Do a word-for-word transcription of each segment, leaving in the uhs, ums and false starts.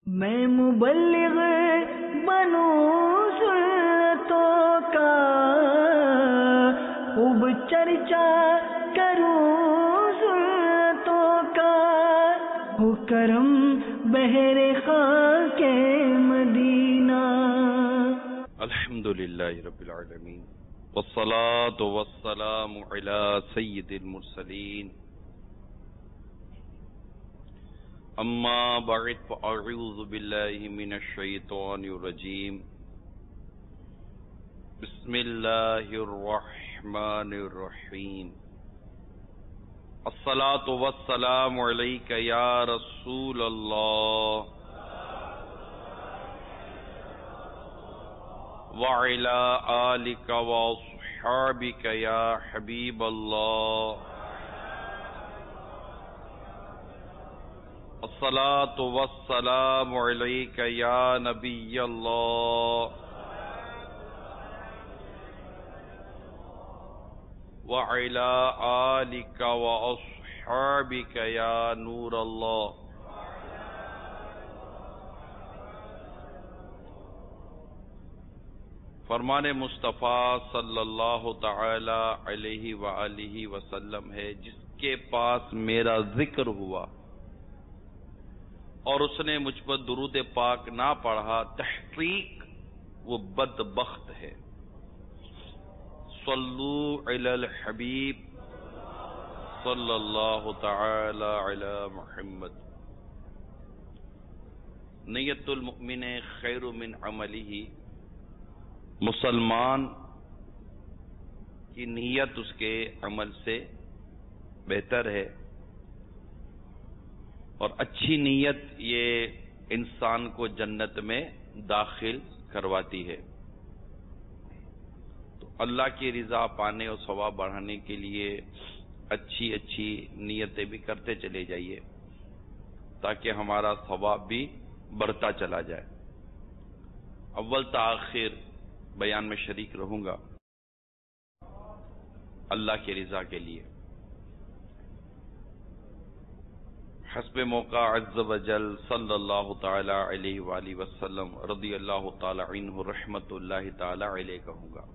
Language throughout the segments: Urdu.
میں مبلغ بنوں سنتوں کا، خوب چرچا کروں سنتوں کا، ہو کرم بہر خاک مدینہ۔ الحمد للہ رب العالمین، والصلاة والسلام علی سید المرسلین، اما بعد فاعوذ باللہ من الشیطان الرجیم، بسم اللہ الرحمن الرحیم، الصلاة والسلام علیک یا رسول اللہ وعلی آلک واصحابک یا حبیب اللہ، الصلاة والسلام علیک یا نبی اللہ وعلی آلک واصحابک یا نور اللہ۔ فرمان مصطفیٰ صلی اللہ تعالی علیہ وآلہ وسلم ہے، جس کے پاس میرا ذکر ہوا اور اس نے مجھ پر درود پاک نہ پڑھا، تحقیق وہ بدبخت ہے۔ صلو علی الحبیب صلی اللہ تعالی علی محمد۔ نیت المؤمن خیر من عملہ، مسلمان کی نیت اس کے عمل سے بہتر ہے، اور اچھی نیت یہ انسان کو جنت میں داخل کرواتی ہے۔ تو اللہ کی رضا پانے اور ثواب بڑھانے کے لیے اچھی اچھی نیتیں بھی کرتے چلے جائیے، تاکہ ہمارا ثواب بھی بڑھتا چلا جائے۔ اول تاخیر بیان میں شریک رہوں گا اللہ کی رضا کے لیے، حسب موقع عز و جل صلی اللہ تعالی علیہ وآلہ وسلم رضی اللہ تعالی عنہ رحمت اللہ تعالی علیہ کہوں گا۔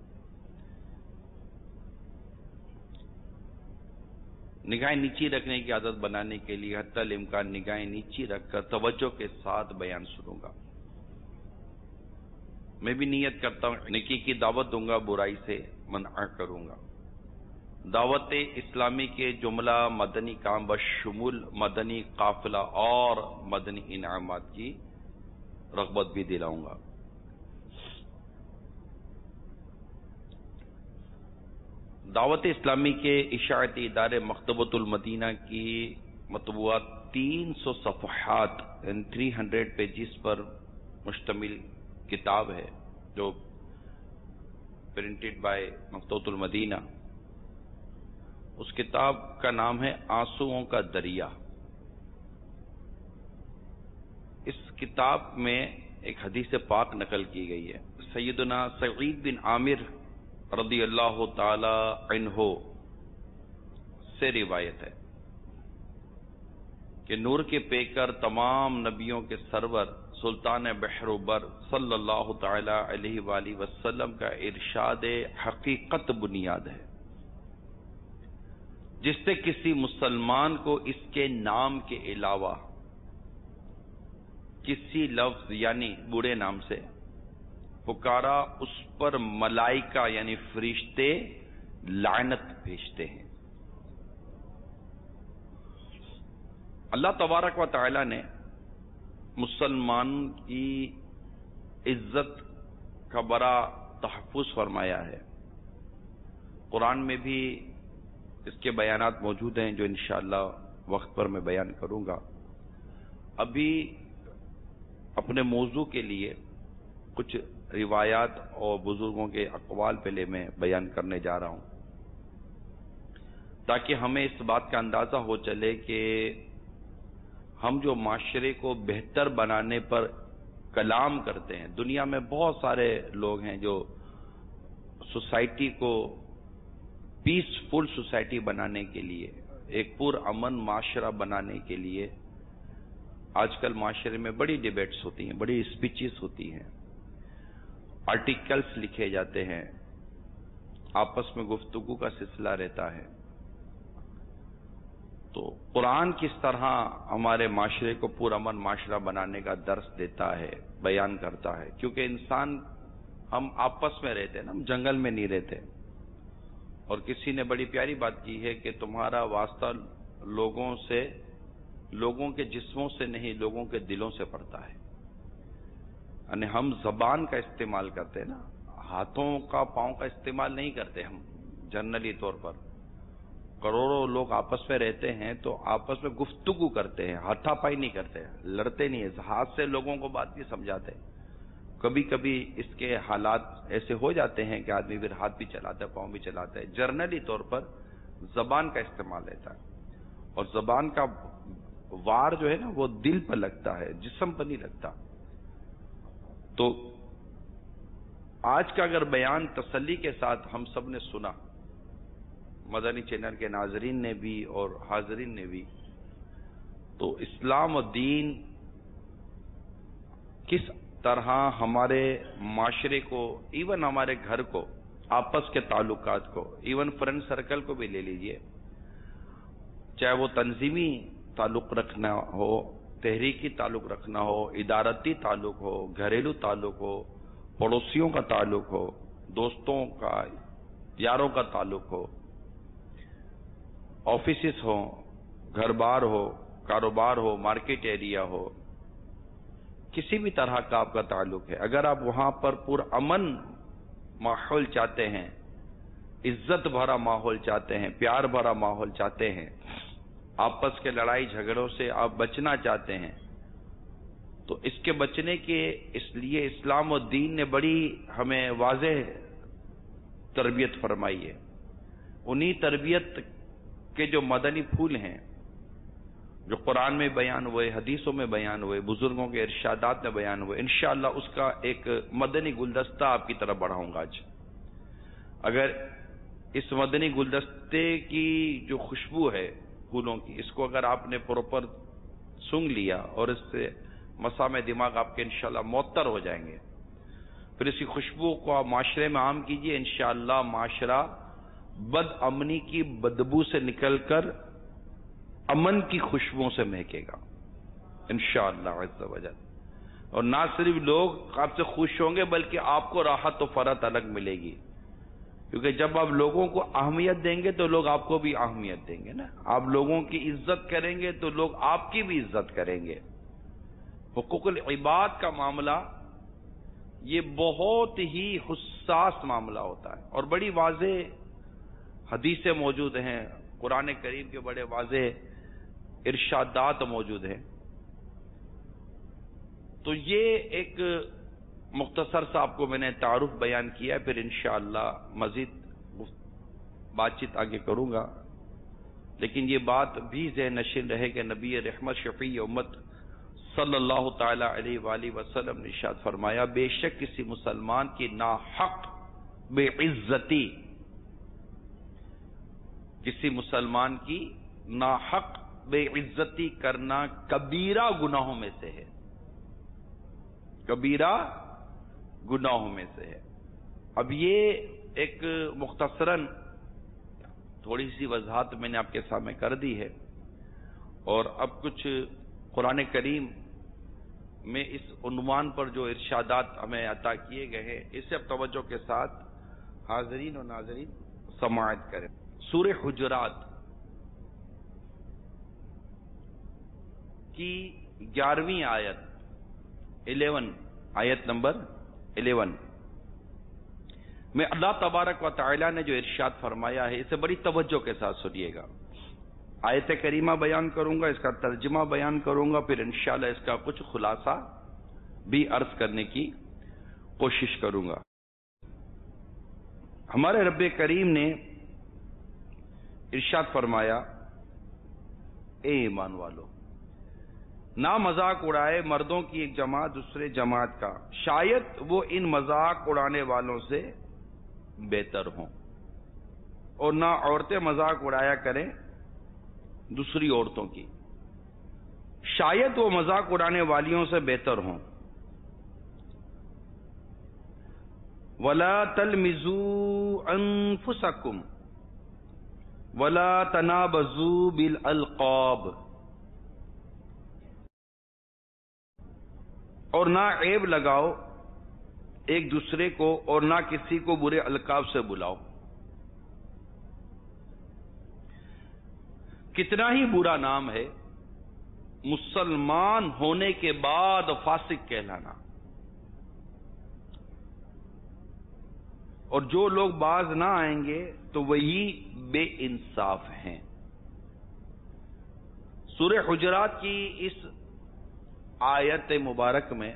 نگاہیں نیچی رکھنے کی عادت بنانے کے لیے حتی الامکان نگاہیں نیچی رکھ کر توجہ کے ساتھ بیان سنوں گا۔ میں بھی نیت کرتا ہوں نیکی کی دعوت دوں گا، برائی سے منع کروں گا۔ دعوت اسلامی کے جملہ مدنی کام بشمول مدنی قافلہ اور مدنی انعامات کی رغبت بھی دلاؤں گا۔ دعوت اسلامی کے اشاعتی ادارے مکتبۃ المدینہ کی مطبوعات تین سو صفحات یعنی تھری ہنڈریڈ پیجز پر مشتمل کتاب ہے، جو پرنٹڈ بائی مکتبۃ المدینہ۔ اس کتاب کا نام ہے آنسوؤں کا دریا۔ اس کتاب میں ایک حدیث پاک نقل کی گئی ہے، سیدنا سعید بن عامر رضی اللہ تعالی عنہ سے روایت ہے کہ نور کے پیکر تمام نبیوں کے سرور سلطان بحر و بر صلی اللہ تعالی علیہ وآلہ وسلم کا ارشاد حقیقت بنیاد ہے، جس سے کسی مسلمان کو اس کے نام کے علاوہ کسی لفظ یعنی برے نام سے پکارا، اس پر ملائکہ یعنی فرشتے لعنت بھیجتے ہیں۔ اللہ تبارک و تعالی نے مسلمان کی عزت کا بڑا تحفظ فرمایا ہے۔ قرآن میں بھی اس کے بیانات موجود ہیں، جو انشاءاللہ وقت پر میں بیان کروں گا۔ ابھی اپنے موضوع کے لیے کچھ روایات اور بزرگوں کے اقوال پہلے میں بیان کرنے جا رہا ہوں، تاکہ ہمیں اس بات کا اندازہ ہو چلے کہ ہم جو معاشرے کو بہتر بنانے پر کلام کرتے ہیں، دنیا میں بہت سارے لوگ ہیں جو سوسائٹی کو پیسفل سوسائٹی بنانے کے لیے، ایک پر امن معاشرہ بنانے کے لیے آج کل معاشرے میں بڑی ڈیبیٹس ہوتی ہیں، بڑی اسپیچز ہوتی ہیں، آرٹیکلز لکھے جاتے ہیں، آپس میں گفتگو کا سلسلہ رہتا ہے. تو قرآن کس طرح ہمارے معاشرے کو پرامن معاشرہ بنانے کا درس دیتا ہے، بیان کرتا ہے. کیونکہ انسان ہم آپس میں رہتے ہیں نا، ہم جنگل میں نہیں رہتے. اور کسی نے بڑی پیاری بات کی ہے کہ تمہارا واسطہ لوگوں سے، لوگوں کے جسموں سے نہیں، لوگوں کے دلوں سے پڑتا ہے. یعنی ہم زبان کا استعمال کرتے ہیں نا، ہاتھوں کا پاؤں کا استعمال نہیں کرتے. ہم جنرلی طور پر کروڑوں لوگ آپس میں رہتے ہیں تو آپس میں گفتگو کرتے ہیں، ہاتھا پائی نہیں کرتے، لڑتے نہیں ہیں، ہاتھ سے لوگوں کو بات نہیں سمجھاتے. کبھی کبھی اس کے حالات ایسے ہو جاتے ہیں کہ آدمی پھر ہاتھ بھی چلاتا ہے، پاؤں بھی چلاتا ہے. جنرلی طور پر زبان کا استعمال رہتا ہے، اور زبان کا وار جو ہے نا وہ دل پر لگتا ہے، جسم پر نہیں لگتا. تو آج کا اگر بیان تسلی کے ساتھ ہم سب نے سنا، مدنی چینل کے ناظرین نے بھی اور حاضرین نے بھی، تو اسلام و دین کس طرح ہمارے معاشرے کو، ایون ہمارے گھر کو، آپس کے تعلقات کو، ایون فرینڈ سرکل کو بھی لے لیجئے، چاہے وہ تنظیمی تعلق رکھنا ہو، تحریکی تعلق رکھنا ہو، ادارتی تعلق ہو، گھریلو تعلق ہو، پڑوسیوں کا تعلق ہو، دوستوں کا، یاروں کا تعلق ہو، آفیسز ہو، گھر بار ہو، کاروبار ہو، مارکیٹ ایریا ہو، کسی بھی طرح کا آپ کا تعلق ہے، اگر آپ وہاں پر پرامن ماحول چاہتے ہیں، عزت بھرا ماحول چاہتے ہیں، پیار بھرا ماحول چاہتے ہیں، آپس کے لڑائی جھگڑوں سے آپ بچنا چاہتے ہیں، تو اس کے بچنے کے اس لیے اسلام و دین نے بڑی ہمیں واضح تربیت فرمائی ہے. انہی تربیت کے جو مدنی پھول ہیں، جو قرآن میں بیان ہوئے، حدیثوں میں بیان ہوئے، بزرگوں کے ارشادات میں بیان ہوئے، انشاءاللہ اس کا ایک مدنی گلدستہ آپ کی طرف بڑھاؤں گا آج. اگر اس مدنی گلدستے کی جو خوشبو ہے پھولوں کی، اس کو اگر آپ نے پراپر سونگھ لیا اور اس سے مسام دماغ آپ کے انشاءاللہ معطر ہو جائیں گے، پھر اسی خوشبو کو آپ معاشرے میں عام کیجئے، انشاءاللہ معاشرہ بد امنی کی بدبو سے نکل کر امن کی خوشبوؤں سے مہکے گا انشاءاللہ عز و جل. اور نہ صرف لوگ آپ سے خوش ہوں گے بلکہ آپ کو راحت و فرحت الگ ملے گی، کیونکہ جب آپ لوگوں کو اہمیت دیں گے تو لوگ آپ کو بھی اہمیت دیں گے نا. آپ لوگوں کی عزت کریں گے تو لوگ آپ کی بھی عزت کریں گے. حقوق العباد کا معاملہ یہ بہت ہی حساس معاملہ ہوتا ہے، اور بڑی واضح حدیثیں موجود ہیں، قرآن کریم کے بڑے واضح ارشادات موجود ہیں. تو یہ ایک مختصر سا آپ کو میں نے تعارف بیان کیا ہے، پھر انشاءاللہ مزید بات چیت آگے کروں گا. لیکن یہ بات بھی ذہن نشین رہے کہ نبی رحمت شفیع امت صلی اللہ تعالی علیہ وآلہ وسلم نے ارشاد فرمایا، بے شک کسی مسلمان کی ناحق بے عزتی، کسی مسلمان کی ناحق بے عزتی کرنا کبیرہ گناہوں میں سے ہے، کبیرہ گناہوں میں سے ہے. اب یہ ایک مختصراً تھوڑی سی وضاحت میں نے آپ کے سامنے کر دی ہے، اور اب کچھ قرآن کریم میں اس عنوان پر جو ارشادات ہمیں عطا کیے گئے ہیں، اسے اب توجہ کے ساتھ حاضرین و ناظرین سماعت کریں. سورہ حجرات کی گیارہویں آیت الیون آیت نمبر الیون میں اللہ تبارک و تعالی نے جو ارشاد فرمایا ہے، اسے بڑی توجہ کے ساتھ سنیے گا. آیت کریمہ بیان کروں گا، اس کا ترجمہ بیان کروں گا، پھر انشاءاللہ اس کا کچھ خلاصہ بھی عرض کرنے کی کوشش کروں گا. ہمارے رب کریم نے ارشاد فرمایا، اے ایمان والو، نہ مذاق اڑائے مردوں کی ایک جماعت دوسرے جماعت کا، شاید وہ ان مذاق اڑانے والوں سے بہتر ہوں، اور نہ عورتیں مذاق اڑایا کریں دوسری عورتوں کی. شاید وہ مذاق اڑانے والیوں سے بہتر ہوں. وَلَا تَلْمِزُوا أَنفُسَكُمْ وَلَا تَنَابَزُوا بِالْأَلْقَابِ، اور نہ عیب لگاؤ ایک دوسرے کو اور نہ کسی کو برے القاب سے بلاؤ. کتنا ہی برا نام ہے مسلمان ہونے کے بعد فاسق کہلانا. اور جو لوگ باز نہ آئیں گے تو وہی بے انصاف ہیں. سورہ حجرات کی اس آیت مبارک میں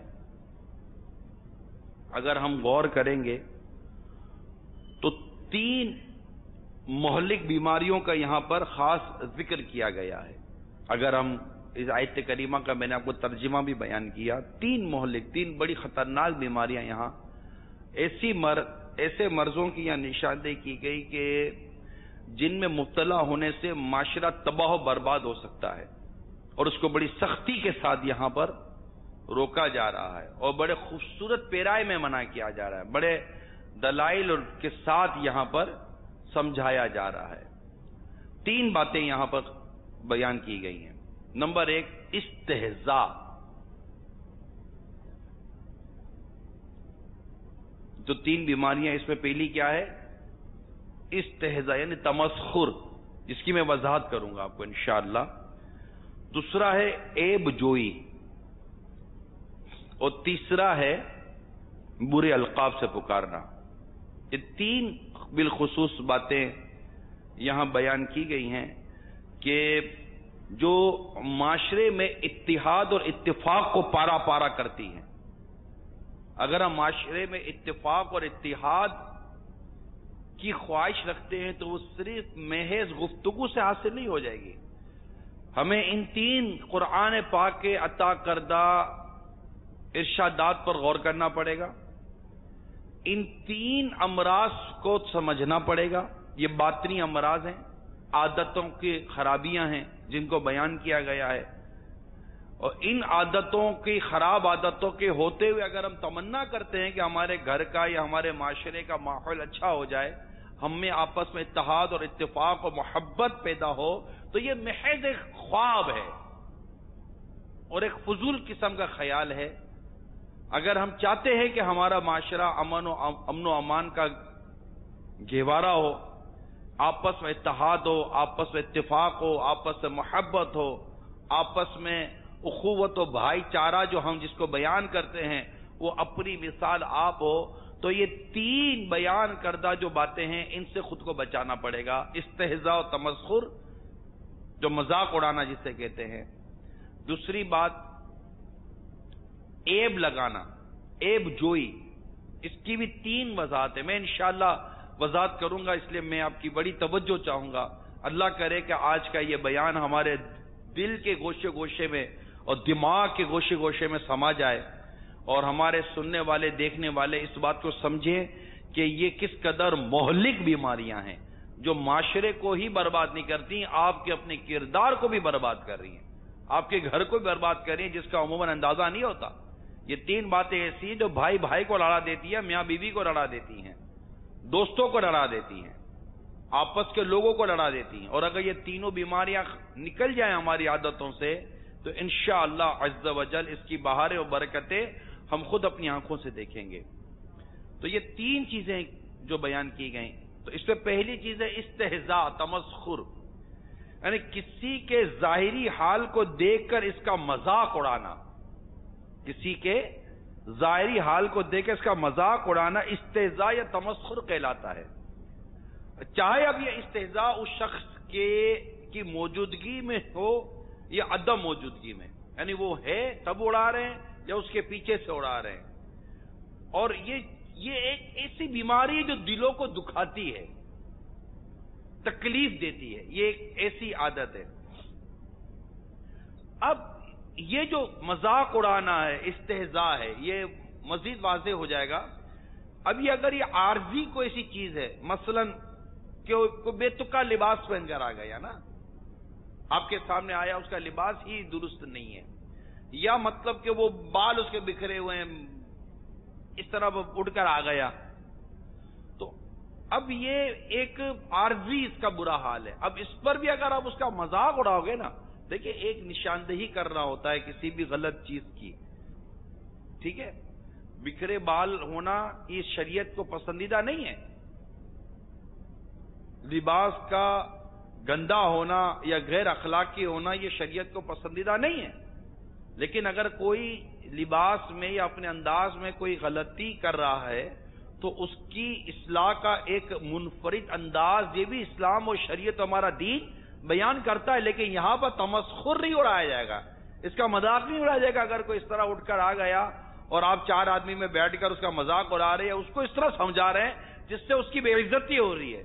اگر ہم غور کریں گے تو تین مہلک بیماریوں کا یہاں پر خاص ذکر کیا گیا ہے. اگر ہم اس آیت کریمہ کا میں نے آپ کو ترجمہ بھی بیان کیا، تین مہلک، تین بڑی خطرناک بیماریاں یہاں ایسی مر ایسے مرضوں کی یہاں نشاندہی کی گئی کہ جن میں مبتلا ہونے سے معاشرہ تباہ و برباد ہو سکتا ہے، اور اس کو بڑی سختی کے ساتھ یہاں پر روکا جا رہا ہے اور بڑے خوبصورت پیرائے میں منع کیا جا رہا ہے، بڑے دلائل کے ساتھ یہاں پر سمجھایا جا رہا ہے. تین باتیں یہاں پر بیان کی گئی ہیں. نمبر ایک، استہزاء. جو تین بیماریاں اس میں پہلی کیا ہے؟ استہزاء یعنی تمسخر، جس کی میں وضاحت کروں گا آپ کو انشاءاللہ. دوسرا ہے عیب جوئی، اور تیسرا ہے برے القاب سے پکارنا. یہ تین بالخصوص باتیں یہاں بیان کی گئی ہیں کہ جو معاشرے میں اتحاد اور اتفاق کو پارا پارا کرتی ہیں. اگر ہم معاشرے میں اتفاق اور اتحاد کی خواہش رکھتے ہیں تو وہ صرف محض گفتگو سے حاصل نہیں ہو جائے گی. ہمیں ان تین قرآن پاک کے عطا کردہ ارشادات پر غور کرنا پڑے گا. ان تین امراض کو سمجھنا پڑے گا. یہ باطنی امراض ہیں، عادتوں کی خرابیاں ہیں جن کو بیان کیا گیا ہے، اور ان عادتوں کی خراب عادتوں کے ہوتے ہوئے اگر ہم تمنا کرتے ہیں کہ ہمارے گھر کا یا ہمارے معاشرے کا ماحول اچھا ہو جائے، ہم میں آپس میں اتحاد اور اتفاق اور محبت پیدا ہو، تو یہ محض ایک خواب ہے اور ایک فضول قسم کا خیال ہے. اگر ہم چاہتے ہیں کہ ہمارا معاشرہ امن و امن و امان کا گہوارہ ہو، آپس میں اتحاد ہو، آپس میں اتفاق ہو، آپس میں محبت ہو، آپس میں اخوت و بھائی چارہ جو ہم جس کو بیان کرتے ہیں وہ اپنی مثال آپ ہو، تو یہ تین بیان کردہ جو باتیں ہیں ان سے خود کو بچانا پڑے گا. استہزاء و تمسخر، جو مذاق اڑانا جسے کہتے ہیں. دوسری بات عیب لگانا، عیب جوئی، اس کی بھی تین وضاحت ہے. میں انشاءاللہ وضاحت کروں گا، اس لیے میں آپ کی بڑی توجہ چاہوں گا. اللہ کرے کہ آج کا یہ بیان ہمارے دل کے گوشے گوشے میں اور دماغ کے گوشے گوشے میں سما جائے، اور ہمارے سننے والے دیکھنے والے اس بات کو سمجھیں کہ یہ کس قدر مہلک بیماریاں ہیں جو معاشرے کو ہی برباد نہیں کرتی، آپ کے اپنے کردار کو بھی برباد کر رہی ہیں، آپ کے گھر کو بھی برباد کر رہی ہیں، جس کا عموماً اندازہ نہیں ہوتا. یہ تین باتیں ایسی ہیں جو بھائی بھائی کو لڑا دیتی ہیں، میاں بیوی کو لڑا دیتی ہیں، دوستوں کو لڑا دیتی ہیں، آپس کے لوگوں کو لڑا دیتی ہیں. اور اگر یہ تینوں بیماریاں نکل جائیں ہماری عادتوں سے تو انشاءاللہ عز و جل اس کی بہاریں اور برکتیں ہم خود اپنی آنکھوں سے دیکھیں گے. تو یہ تین چیزیں جو بیان کی گئیں، تو اس میں پہلی چیز ہے استہزاء، تمسخر، یعنی کسی کے ظاہری حال کو دیکھ کر اس کا مذاق اڑانا. کسی کے ظاہری حال کو دیکھ کر اس کا مذاق اڑانا استہزاء یا تمسخر کہلاتا ہے. چاہے اب یہ استہزاء اس شخص کے کی موجودگی میں ہو یا عدم موجودگی میں، یعنی وہ ہے تب اڑا رہے ہیں یا اس کے پیچھے سے اڑا رہے ہیں. اور یہ یہ ایک ایسی بیماری ہے جو دلوں کو دکھاتی ہے، تکلیف دیتی ہے. یہ ایک ایسی عادت ہے. اب یہ جو مذاق اڑانا ہے، استہزاء ہے، یہ مزید واضح ہو جائے گا. اب یہ اگر یہ عارضی کوئی ایسی چیز ہے، مثلا کہ کوئی بے تکا لباس پہن کر آ گیا نا، آپ کے سامنے آیا اس کا لباس ہی درست نہیں ہے، یا مطلب کہ وہ بال اس کے بکھرے ہوئے ہیں، اس طرح وہ اڑ کر آ گیا، تو اب یہ ایک عارضی اس کا برا حال ہے. اب اس پر بھی اگر آپ اس کا مذاق اڑاؤ گے نا، دیکھیں ایک نشاندہی کرنا ہوتا ہے کسی بھی غلط چیز کی، ٹھیک ہے؟ بکھرے بال ہونا یہ شریعت کو پسندیدہ نہیں ہے، لباس کا گندا ہونا یا غیر اخلاقی ہونا یہ شریعت کو پسندیدہ نہیں ہے. لیکن اگر کوئی لباس میں یا اپنے انداز میں کوئی غلطی کر رہا ہے تو اس کی اصلاح کا ایک منفرد انداز یہ بھی اسلام اور شریعت ہمارا دین بیان کرتا ہے. لیکن یہاں پر تمسخر نہیں اڑایا جائے گا، اس کا مذاق نہیں اڑایا جائے گا. اگر کوئی اس طرح اٹھ کر آ گیا اور آپ چار آدمی میں بیٹھ کر اس کا مذاق اڑا رہے ہیں، اس کو اس طرح سمجھا رہے ہیں جس سے اس کی بے عزتی ہو رہی ہے،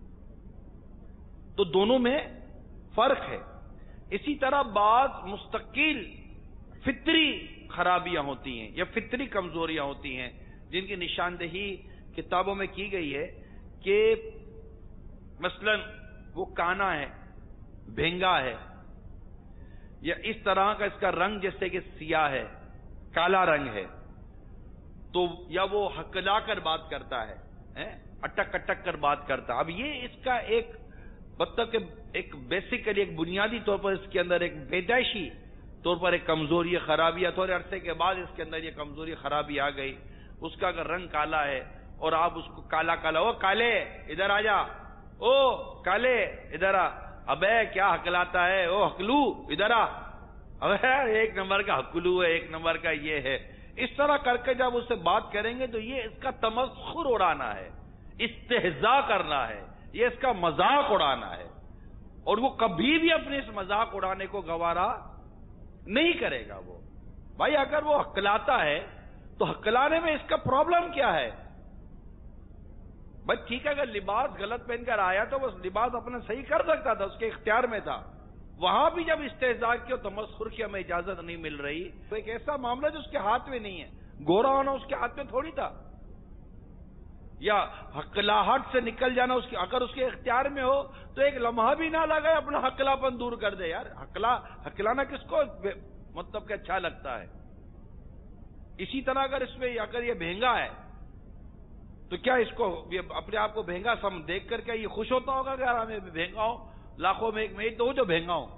تو دونوں میں فرق ہے. اسی طرح بعض مستقل فطری خرابیاں ہوتی ہیں یا فطری کمزوریاں ہوتی ہیں جن کی نشاندہی کتابوں میں کی گئی ہے کہ مثلا وہ کانا ہے، بھینگا ہے، یا اس طرح کا اس کا رنگ جیسے کہ سیاہ ہے، کالا رنگ ہے، تو یا وہ ہکلا کر بات کرتا ہے، اٹک اٹک کر بات کرتا ہے. اب یہ اس کا ایک مطلب کہ ایک بیسیکلی ایک بنیادی طور پر اس کے اندر ایک پیدائشی طور پر ایک کمزوری خرابی ہے. تھوڑے عرصے کے بعد اس کے اندر یہ کمزوری خرابی آ گئی. اس کا اگر رنگ کالا ہے اور آپ اس کو کالا کالا، او کالے ادھر آ جا، او کالے ادھر آ، ابے کیا ہکلاتا ہے، او ہکلو ادھر آ، ابے ایک نمبر کا ہکلو ہے، ایک نمبر کا یہ ہے، اس طرح کر کے جب اس سے بات کریں گے تو یہ اس کا تمسخر اڑانا ہے، استہزاء کرنا ہے، یہ اس کا مذاق اڑانا ہے. اور وہ کبھی بھی اپنے اس مذاق اڑانے کو گوارا نہیں کرے گا. وہ بھائی اگر وہ ہکلاتا ہے تو ہکلانے میں اس کا پرابلم کیا ہے؟ بھائی ٹھیک ہے، اگر لباس غلط پہن کر آیا تو وہ لباس اپنا صحیح کر سکتا تھا، اس کے اختیار میں تھا. وہاں بھی جب استہزاء کی اور تمسخر کی ہمیں اجازت نہیں مل رہی تو ایک ایسا معاملہ جو اس کے ہاتھ میں نہیں ہے. گورا ہونا اس کے ہاتھ میں تھوڑی تھا، یا ہکلاہٹ سے نکل جانا اس کی اگر اس کے اختیار میں ہو تو ایک لمحہ بھی نہ لگے اپنا ہکلا پن دور کر دے. یار ہکلا ہکلانا کس کو مطلب کہ اچھا لگتا ہے؟ اسی طرح اگر اس میں اگر یہ بھینگا ہے تو کیا اس کو اپنے آپ کو بھینگا سم دیکھ کر کے یہ خوش ہوتا ہوگا کہ یار میں بھینگا ہوں، لاکھوں میں ایک میں تو جو بھینگا ہوں؟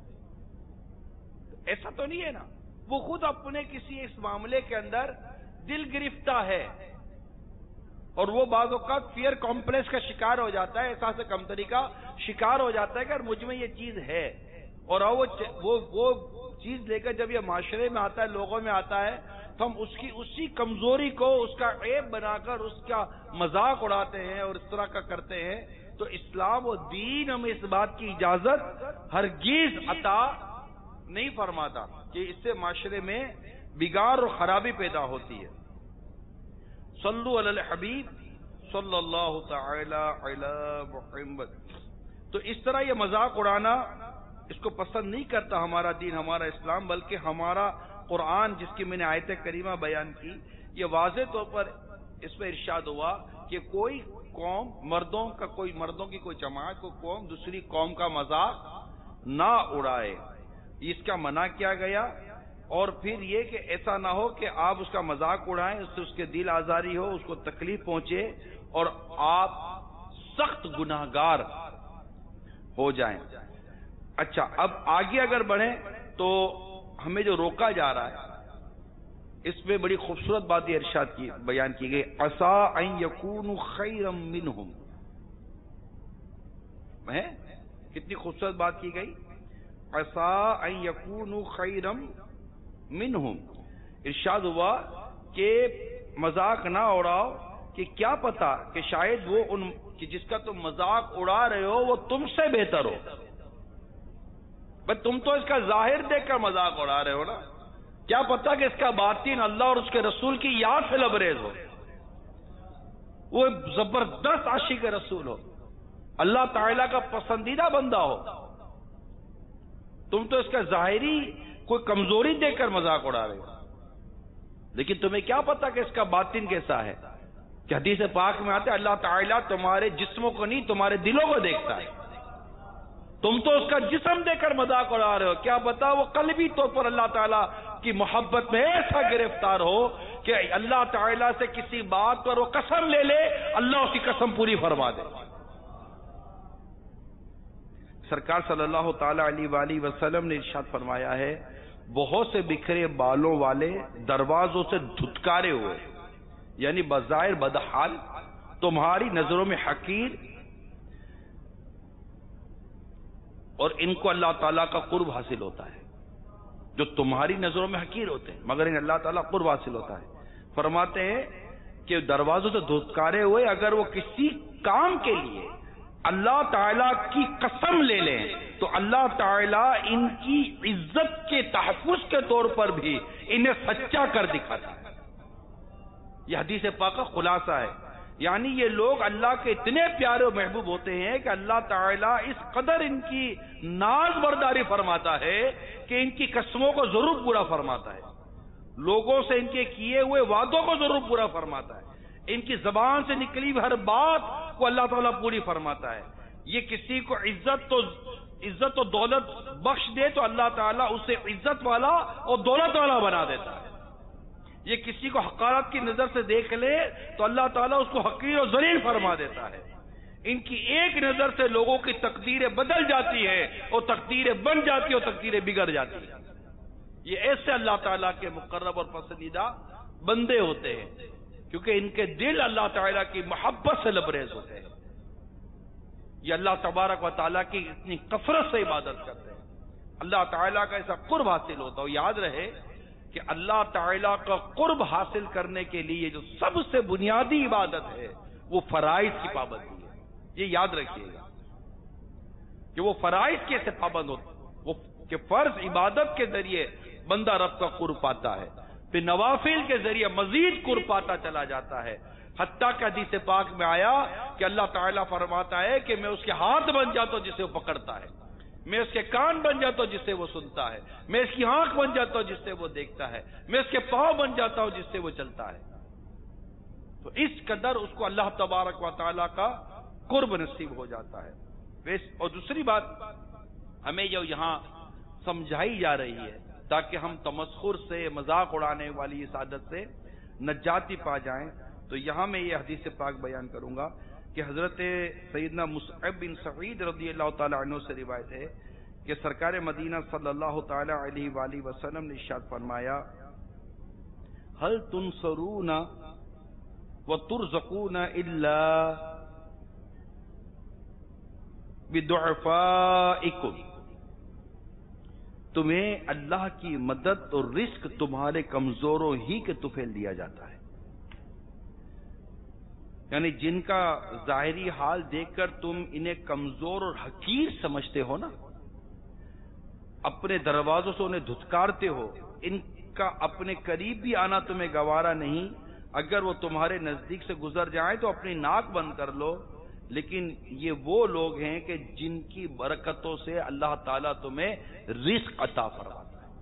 ایسا تو نہیں ہے نا. وہ خود اپنے کسی اس معاملے کے اندر دل گرفتہ ہے اور وہ بعض اوقات فیئر کمپلیکس کا شکار ہو جاتا ہے، احساس کمتری کا شکار ہو جاتا ہے کہ مجھ میں یہ چیز ہے، اور وہ وہ چیز لے کر جب یہ معاشرے میں آتا ہے، لوگوں میں آتا ہے، تو ہم اس کی اسی کمزوری کو اس کا عیب بنا کر اس کا مذاق اڑاتے ہیں اور اس طرح کا کرتے ہیں. تو اسلام و دین ہمیں اس بات کی اجازت ہرگز عطا نہیں فرماتا کہ اس سے معاشرے میں بگاڑ اور خرابی پیدا ہوتی ہے. صلو علی الحبیب صلی اللہ تعالی علی محمد. تو اس طرح یہ مذاق اڑانا اس کو پسند نہیں کرتا ہمارا دین، ہمارا اسلام، بلکہ ہمارا قرآن جس کی میں نے آیت کریمہ بیان کی، یہ واضح طور پر اس میں ارشاد ہوا کہ کوئی قوم مردوں کا کوئی مردوں کی کوئی جماعت کو قوم دوسری قوم کا مذاق نہ اڑائے، اس کا منع کیا گیا. اور پھر یہ کہ ایسا نہ ہو کہ آپ اس کا مذاق اڑائیں، اس سے اس کے دل آزاری ہو، اس کو تکلیف پہنچے اور آپ سخت گناہگار ہو جائیں. اچھا اب آگے اگر بڑھیں تو ہمیں جو روکا جا رہا ہے اس میں بڑی خوبصورت بات یہ ارشاد کی بیان کی گئی، عسى ان يكونوا خيرا منهم. کتنی خوبصورت بات کی گئی، عسى ان يكونوا خيرا منهم. ارشاد ہوا کہ مذاق نہ اڑاؤ کہ کیا پتا کہ شاید وہ ان کہ جس کا تم مذاق اڑا رہے ہو وہ تم سے بہتر ہو. بس تم تو اس کا ظاہر دیکھ کر مذاق اڑا رہے ہو نا، کیا پتا کہ اس کا باطن اللہ اور اس کے رسول کی یاد سے لبریز ہو، وہ زبردست عاشق رسول ہو، اللہ تعالیٰ کا پسندیدہ بندہ ہو. تم تو اس کا ظاہری کوئی کمزوری دیکھ کر مذاق اڑا رہے ہو، لیکن تمہیں کیا پتا کہ اس کا باطن کیسا ہے. کہ حدیث پاک میں آتا ہے اللہ تعالیٰ تمہارے جسموں کو نہیں تمہارے دلوں کو دیکھتا ہے. تم تو اس کا جسم دے کر مذاق اڑا رہے ہو، کیا بتا وہ قلبی طور پر اللہ تعالیٰ کی محبت میں ایسا گرفتار ہو کہ اللہ تعالیٰ سے کسی بات پر وہ قسم لے لے، اللہ اس کی قسم پوری فرما دے۔ سرکار صلی اللہ تعالی علیہ وآلہ وسلم نے ارشاد فرمایا ہے، بہت سے بکھرے بالوں والے دروازوں سے دھتکارے ہوئے، یعنی بظاہر بدحال، تمہاری نظروں میں حقیر، اور ان کو اللہ تعالیٰ کا قرب حاصل ہوتا ہے۔ جو تمہاری نظروں میں حقیر ہوتے ہیں مگر ان اللہ تعالیٰ قرب حاصل ہوتا ہے۔ فرماتے ہیں کہ دروازوں سے دھتکارے ہوئے اگر وہ کسی کام کے لیے اللہ تعالیٰ کی قسم لے لیں تو اللہ تعالیٰ ان کی عزت کے تحفظ کے طور پر بھی انہیں سچا کر دکھاتا ہے۔ یہ حدیث پاک کا خلاصہ ہے، یعنی یہ لوگ اللہ کے اتنے پیارے و محبوب ہوتے ہیں کہ اللہ تعالیٰ اس قدر ان کی ناز برداری فرماتا ہے کہ ان کی قسموں کو ضرور پورا فرماتا ہے، لوگوں سے ان کے کیے ہوئے وعدوں کو ضرور پورا فرماتا ہے، ان کی زبان سے نکلی ہوئی ہر بات کو اللہ تعالیٰ پوری فرماتا ہے۔ یہ کسی کو عزت تو عزت و دولت بخش دے تو اللہ تعالیٰ اسے عزت والا اور دولت والا بنا دیتا ہے۔ یہ کسی کو حقارت کی نظر سے دیکھ لے تو اللہ تعالیٰ اس کو حقیر و ذلیل فرما دیتا ہے۔ ان کی ایک نظر سے لوگوں کی تقدیریں بدل جاتی ہیں اور تقدیریں بن جاتی ہیں اور تقدیریں بگڑ جاتی ہیں۔ یہ ایسے اللہ تعالیٰ کے مقرب اور پسندیدہ بندے ہوتے ہیں کیونکہ ان کے دل اللہ تعالیٰ کی محبت سے لبریز ہوتے ہیں۔ یہ اللہ تبارک و تعالیٰ کی اتنی کثرت سے عبادت کرتے ہیں، اللہ تعالیٰ کا ایسا قرب حاصل ہوتا ہے۔ یاد رہے کہ اللہ تعالیٰ کا قرب حاصل کرنے کے لیے جو سب سے بنیادی عبادت ہے وہ فرائض کی پابندی ہے۔ یہ یاد رکھیے گا کہ وہ فرائض کیسے پابند ہوتا وہ کہ فرض عبادت کے ذریعے بندہ رب کا قرب پاتا ہے، پھر نوافل کے ذریعے مزید قرب پاتا چلا جاتا ہے، حتیٰ کہ حدیث پاک میں آیا کہ اللہ تعالیٰ فرماتا ہے کہ میں اس کے ہاتھ بن جاتا ہوں جسے وہ پکڑتا ہے، میں اس کے کان بن جاتا ہوں جس سے وہ سنتا ہے، میں اس کی آنکھ بن جاتا ہوں جس سے وہ دیکھتا ہے، میں اس کے پاؤں بن جاتا ہوں جس سے وہ چلتا ہے۔ تو اس قدر اس کو اللہ تبارک و تعالیٰ کا قرب نصیب ہو جاتا ہے۔ اور دوسری بات ہمیں جو یہاں سمجھائی جا رہی ہے تاکہ ہم تمسخر سے، مذاق اڑانے والی اس عادت سے نجاتی پا جائیں، تو یہاں میں یہ حدیث پاک بیان کروں گا کہ حضرت سیدنا مصعب بن سعید رضی اللہ تعالی عنہ سے روایت ہے کہ سرکار مدینہ صلی اللہ تعالی علیہ وآلہ وسلم نے ارشاد فرمایا، هل تنصرون وترزقون الا بدعفائکم، تمہیں اللہ کی مدد اور رزق تمہارے کمزوروں ہی کے طفیل دیا جاتا ہے۔ یعنی جن کا ظاہری حال دیکھ کر تم انہیں کمزور اور حقیر سمجھتے ہو نا، اپنے دروازوں سے انہیں دھتکارتے ہو، ان کا اپنے قریب بھی آنا تمہیں گوارا نہیں، اگر وہ تمہارے نزدیک سے گزر جائیں تو اپنی ناک بند کر لو، لیکن یہ وہ لوگ ہیں کہ جن کی برکتوں سے اللہ تعالیٰ تمہیں رزق عطا فرماتا ہے۔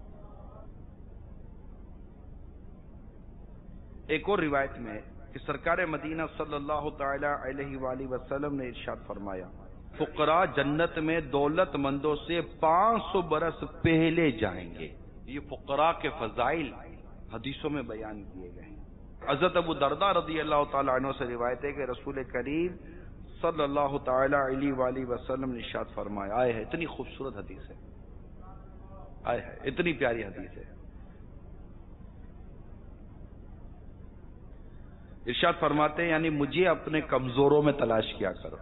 ایک اور روایت میں کہ سرکار مدینہ صلی اللہ تعالی علیہ وآلہ وسلم نے ارشاد فرمایا، فقراء جنت میں دولت مندوں سے پانچ سو برس پہلے جائیں گے۔ یہ فقراء کے فضائل حدیثوں میں بیان کیے گئے ہیں۔ حضرت ابو درداء رضی اللہ تعالی عنہ سے روایت ہے کہ رسول کریم صلی اللہ تعالی علیہ وآلہ وسلم نے ارشاد فرمایا، آئے ہے اتنی خوبصورت حدیث ہے، آئے ہے اتنی پیاری حدیث ہے، ارشاد فرماتے ہیں یعنی مجھے اپنے کمزوروں میں تلاش کیا کرو،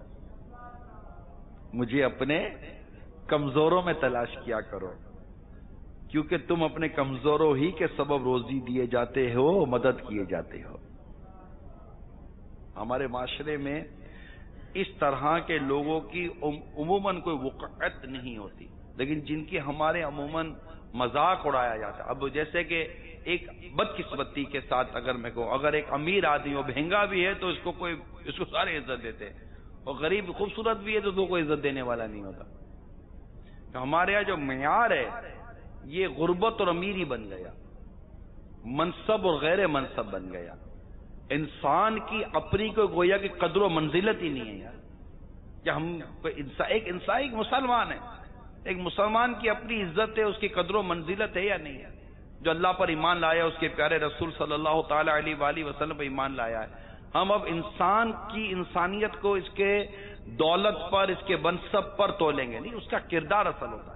مجھے اپنے کمزوروں میں تلاش کیا کرو، کیونکہ تم اپنے کمزوروں ہی کے سبب روزی دیے جاتے ہو، مدد کیے جاتے ہو۔ ہمارے معاشرے میں اس طرح کے لوگوں کی عموماً کوئی وقعت نہیں ہوتی، لیکن جن کی ہمارے عموماً مذاق اڑایا جاتا ہے۔ اب جیسے کہ ایک بدقسمتی کے ساتھ اگر میں کہوں، اگر ایک امیر آدمی ہو، مہنگا بھی ہے تو اس کو کوئی اس کو سارے عزت دیتے ہیں، اور غریب خوبصورت بھی ہے تو اس کو کوئی عزت دینے والا نہیں ہوتا۔ تو ہمارے یہاں جو معیار ہے یہ غربت اور امیری بن گیا، منصب اور غیر منصب بن گیا۔ انسان کی اپنی کو گویا کہ قدر و منزلت ہی نہیں ہے یار۔ کہ ہم ایک انسان ایک مسلمان ہے، ایک مسلمان کی اپنی عزت ہے، اس کی قدر و منزلت ہے یا نہیں ہے؟ جو اللہ پر ایمان لایا، اس کے پیارے رسول صلی اللہ تعالی علیہ وآلہ وسلم پر ایمان لایا ہے، ہم اب انسان کی انسانیت کو اس کے دولت پر، اس کے منصب پر تولیں گے نہیں، اس کا کردار اصل ہوتا ہے۔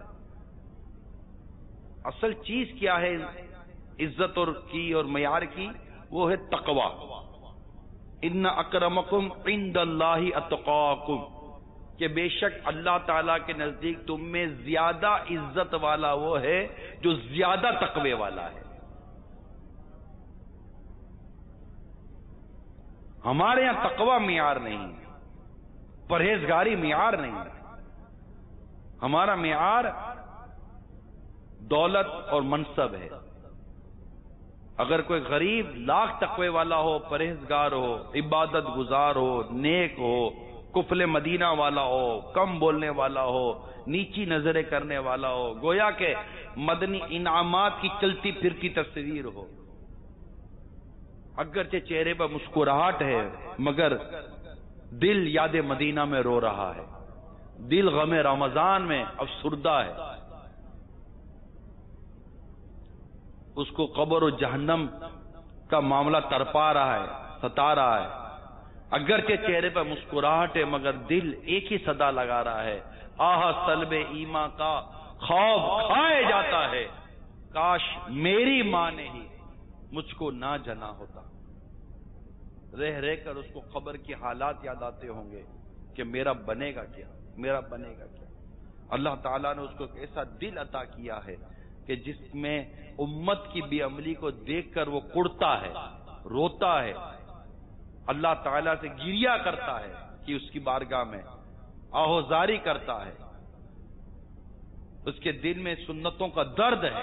اصل چیز کیا ہے عزت اور کی اور معیار کی؟ وہ ہے تقوی۔ ان اکرمکم عند اللہ اتقاکم، کہ بے شک اللہ تعالیٰ کے نزدیک تم میں زیادہ عزت والا وہ ہے جو زیادہ تقوی والا ہے۔ ہمارے یہاں تقوی معیار نہیں، پرہیزگاری معیار نہیں، ہمارا معیار دولت اور منصب ہے۔ اگر کوئی غریب لاکھ تقوی والا ہو، پرہیزگار ہو، عبادت گزار ہو، نیک ہو، کفل مدینہ والا ہو، کم بولنے والا ہو، نیچی نظریں کرنے والا ہو، گویا کہ مدنی انعامات کی چلتی پھرتی تصویر ہو، اگرچہ چہرے پر مسکراہٹ ہے مگر دل یاد مدینہ میں رو رہا ہے، دل غم رمضان میں افسردہ ہے، اس کو قبر و جہنم کا معاملہ تڑپا رہا ہے، ستا رہا ہے، اگرچہ چہرے پر مسکراہٹ ہے مگر دل ایک ہی صدا لگا رہا ہے، آہ سلب ایمان کا خواب کھائے جاتا ہے، کاش میری ماں نے ہی مجھ کو نہ جنا ہوتا۔ رہ رہ کر اس کو قبر کی حالات یاد آتے ہوں گے کہ میرا بنے گا کیا، میرا بنے گا کیا۔ اللہ تعالیٰ نے اس کو ایک ایسا دل عطا کیا ہے کہ جس میں امت کی بے عملی کو دیکھ کر وہ کڑتا ہے، روتا ہے، اللہ تعالیٰ سے گریہ کرتا ہے کہ اس کی بارگاہ میں آہوزاری کرتا ہے، اس کے دل میں سنتوں کا درد ہے،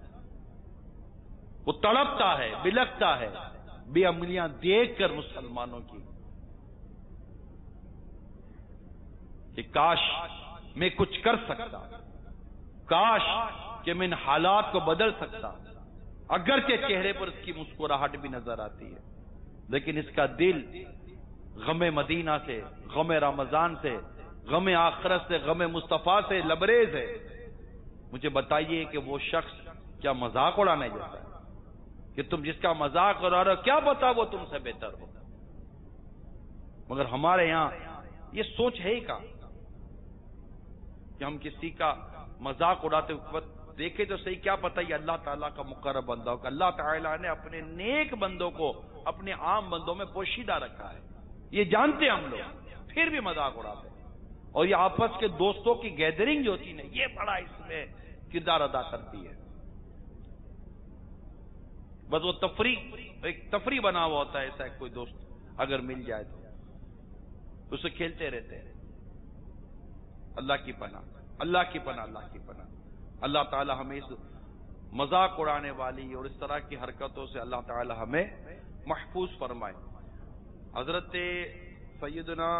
وہ تڑپتا ہے، بلکتا ہے بے عملیاں دیکھ کر مسلمانوں کی، کہ کاش میں کچھ کر سکتا، کاش کہ میں ان حالات کو بدل سکتا، اگرچہ چہرے پر اس کی مسکراہٹ بھی نظر آتی ہے لیکن اس کا دل غم مدینہ سے، غم رمضان سے، غم آخرت سے، غم مصطفیٰ سے لبریز ہے۔ مجھے بتائیے کہ وہ شخص کیا مذاق اڑانے جیسا ہے؟ کہ تم جس کا مذاق اڑا رہے ہو کیا پتا وہ تم سے بہتر ہو؟ مگر ہمارے یہاں یہ سوچ ہے ہی کہاں کہ ہم کسی کا مذاق اڑاتے وقت دیکھے تو صحیح، کیا پتہ یہ اللہ تعالیٰ کا مقرب بندہ ہو کہ اللہ تعالیٰ نے اپنے نیک بندوں کو اپنے عام بندوں میں پوشیدہ رکھا ہے، یہ جانتے ہیں ہم لوگ، پھر بھی مذاق اڑاتے ہیں۔ اور یہ آپس کے دوستوں کی گیدرنگ جو ہوتی ہے یہ بڑا اس میں کردار ادا کرتی ہے۔ بس وہ تفریح، ایک تفریح بنا ہوا ہوتا ہے، ایسا ہے کوئی دوست اگر مل جائے تو اسے کھیلتے رہتے ہیں۔ اللہ کی پناہ، اللہ کی پناہ، اللہ کی پناہ۔ اللہ تعالی ہمیں اس مذاق اڑانے والی اور اس طرح کی حرکتوں سے اللہ تعالی ہمیں محفوظ فرمائے۔ حضرت سیدنا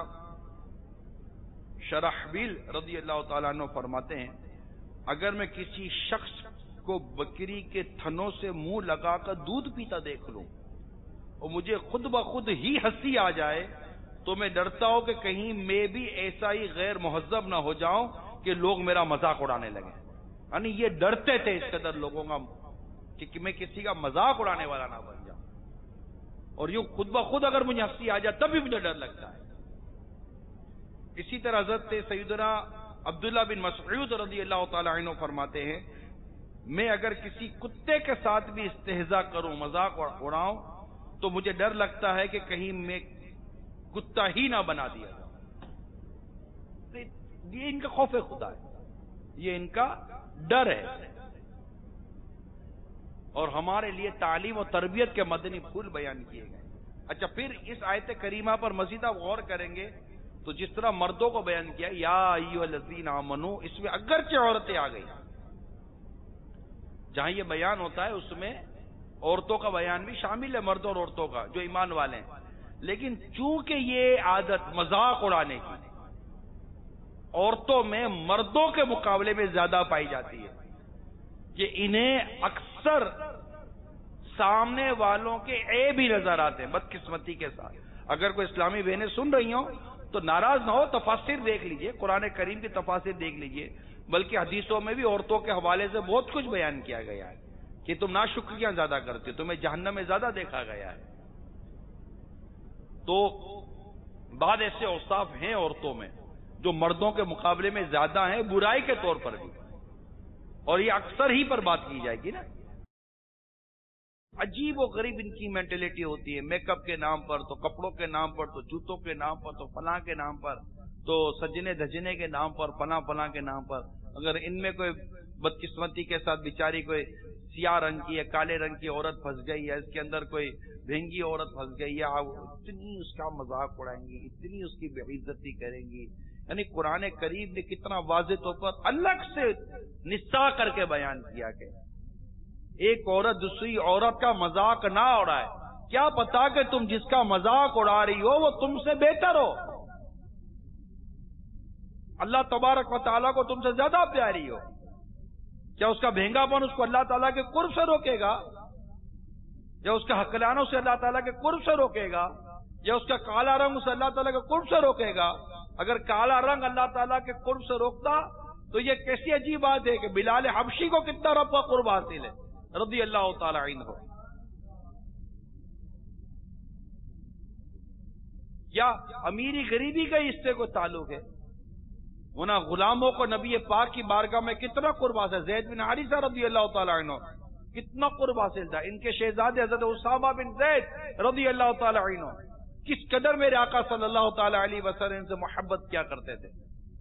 شرحبیل رضی اللہ تعالیٰ عنہ فرماتے ہیں، اگر میں کسی شخص کو بکری کے تھنوں سے منہ لگا کر دودھ پیتا دیکھ لوں اور مجھے خود بخود ہی ہنسی آ جائے تو میں ڈرتا ہوں کہ کہیں میں بھی ایسا ہی غیر مہذب نہ ہو جاؤں کہ لوگ میرا مذاق اڑانے لگے۔ یعنی یہ ڈرتے تھے اس قدر لوگوں کا کہ میں کسی کا مذاق اڑانے والا نہ بن جاؤں، اور یوں خود بخود اگر مجھے ہنسی آ جائے تب بھی مجھے ڈر لگتا ہے۔ اسی طرح حضرت سیدنا عبداللہ بن مسعود رضی اللہ تعالی عنہ فرماتے ہیں، میں اگر کسی کتے کے ساتھ بھی استہزاء کروں، مذاق اڑاؤں تو مجھے ڈر لگتا ہے کہ کہیں میں کتا ہی نہ بنا دیا جائے۔ یہ ان کا خوف خدا ہے، یہ ان کا ڈر ہے۔ اور ہمارے لیے تعلیم و تربیت کے مدنی پھول بیان کیے گئے۔ اچھا، پھر اس آیت کریمہ پر مزید غور کریں گے تو جس طرح مردوں کو بیان کیا یا ایھا الذین آمنو، اس میں اگرچہ عورتیں آ گئی، جہاں یہ بیان ہوتا ہے اس میں عورتوں کا بیان بھی شامل ہے، مردوں اور عورتوں کا جو ایمان والے ہیں، لیکن چونکہ یہ عادت مذاق اڑانے کی عورتوں میں مردوں کے مقابلے میں زیادہ پائی جاتی ہے کہ انہیں اکثر سامنے والوں کے عیب ہی نظر آتے ہیں۔ بدقسمتی کے ساتھ اگر کوئی اسلامی بہنیں سن رہی ہوں تو ناراض نہ ہو، تفاسیر دیکھ لیجئے، قرآن کریم کی تفاسیر دیکھ لیجئے، بلکہ حدیثوں میں بھی عورتوں کے حوالے سے بہت کچھ بیان کیا گیا ہے کہ تم ناشکریاں زیادہ کرتے، تمہیں جہنم میں زیادہ دیکھا گیا ہے۔ تو بعض ایسے اوصاف ہیں عورتوں میں جو مردوں کے مقابلے میں زیادہ ہیں، برائی کے طور پر بھی، اور یہ اکثر ہی پر بات کی جائے گی نا۔ عجیب و غریب ان کی مینٹلٹی ہوتی ہے، میک اپ کے نام پر، تو کپڑوں کے نام پر، تو جوتوں کے نام پر، تو فلاں کے نام پر، تو سجنے دھجنے کے نام پر، فلاں فلاں کے نام پر۔ اگر ان میں کوئی بدقسمتی کے ساتھ بیچاری کوئی سیاہ رنگ کی یا کالے رنگ کی عورت پھنس گئی ہے، اس کے اندر کوئی بھینگی عورت پھنس گئی ہے، اتنی اس کا مذاق اڑائیں گی، اتنی اس کی بے عزتی کریں گی۔ یعنی قرآن کریم نے کتنا واضح طور پر الگ سے نساء کر کے بیان کیا کہ ایک عورت دوسری عورت کا مذاق نہ اڑائے۔ کیا پتا کہ تم جس کا مذاق اڑا رہی ہو وہ تم سے بہتر ہو، اللہ تبارک و تعالیٰ کو تم سے زیادہ پیاری ہو۔ کیا اس کا بھینگا پن اس کو اللہ تعالیٰ کے قرب سے روکے گا، یا اس کا حقلانوں سے اللہ تعالیٰ کے قرب سے روکے گا، یا اس کا کالا رنگ اسے اللہ تعالیٰ کے قرب سے روکے گا؟ اگر کالا رنگ اللہ تعالیٰ کے قرب سے روکتا تو یہ کیسی عجیب بات ہے کہ بلال حبشی کو کتنا رب کا قرب حاصل ہے رضی اللہ تعالیٰ عنہ۔ یا امیری غریبی کا اس سے کوئی تعلق ہے؟ ہونا غلاموں کو نبی پاک کی بارگاہ میں کتنا قرب حاصل، زید بن حارثہ رضی اللہ تعالیٰ عنہ کتنا قرب حاصل تھا، ان کے شہزادے حضرت اسامہ بن زید رضی اللہ تعالیٰ عنہ کس قدر میرے آقا صلی اللہ تعالیٰ علیہ وسلم سے محبت کیا کرتے تھے۔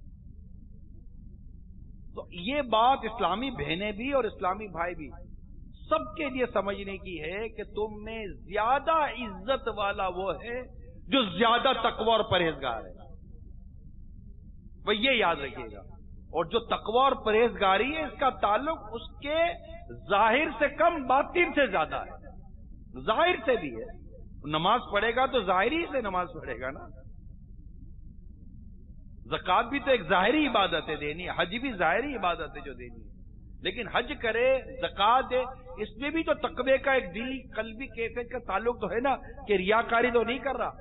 تو یہ بات اسلامی بہنیں بھی اور اسلامی بھائی بھی سب کے لیے سمجھنے کی ہے کہ تم میں زیادہ عزت والا وہ ہے جو زیادہ تقوی اور پرہیزگار ہے، وہ یہ یاد رکھیے گا۔ اور جو تقوی اور پرہیزگاری ہے اس کا تعلق اس کے ظاہر سے کم باطن سے زیادہ ہے، ظاہر سے بھی ہے، نماز پڑھے گا تو ظاہری سے نماز پڑھے گا نا، زکوٰۃ بھی تو ایک ظاہری عبادت ہے دینی، حج بھی ظاہری عبادت ہے جو دینی ہے، لیکن حج کرے زکوٰۃ دے اس میں بھی تو تقوی کا ایک دلی قلبی کیفیت کا تعلق تو ہے نا، کہ ریاکاری تو نہیں کر رہا،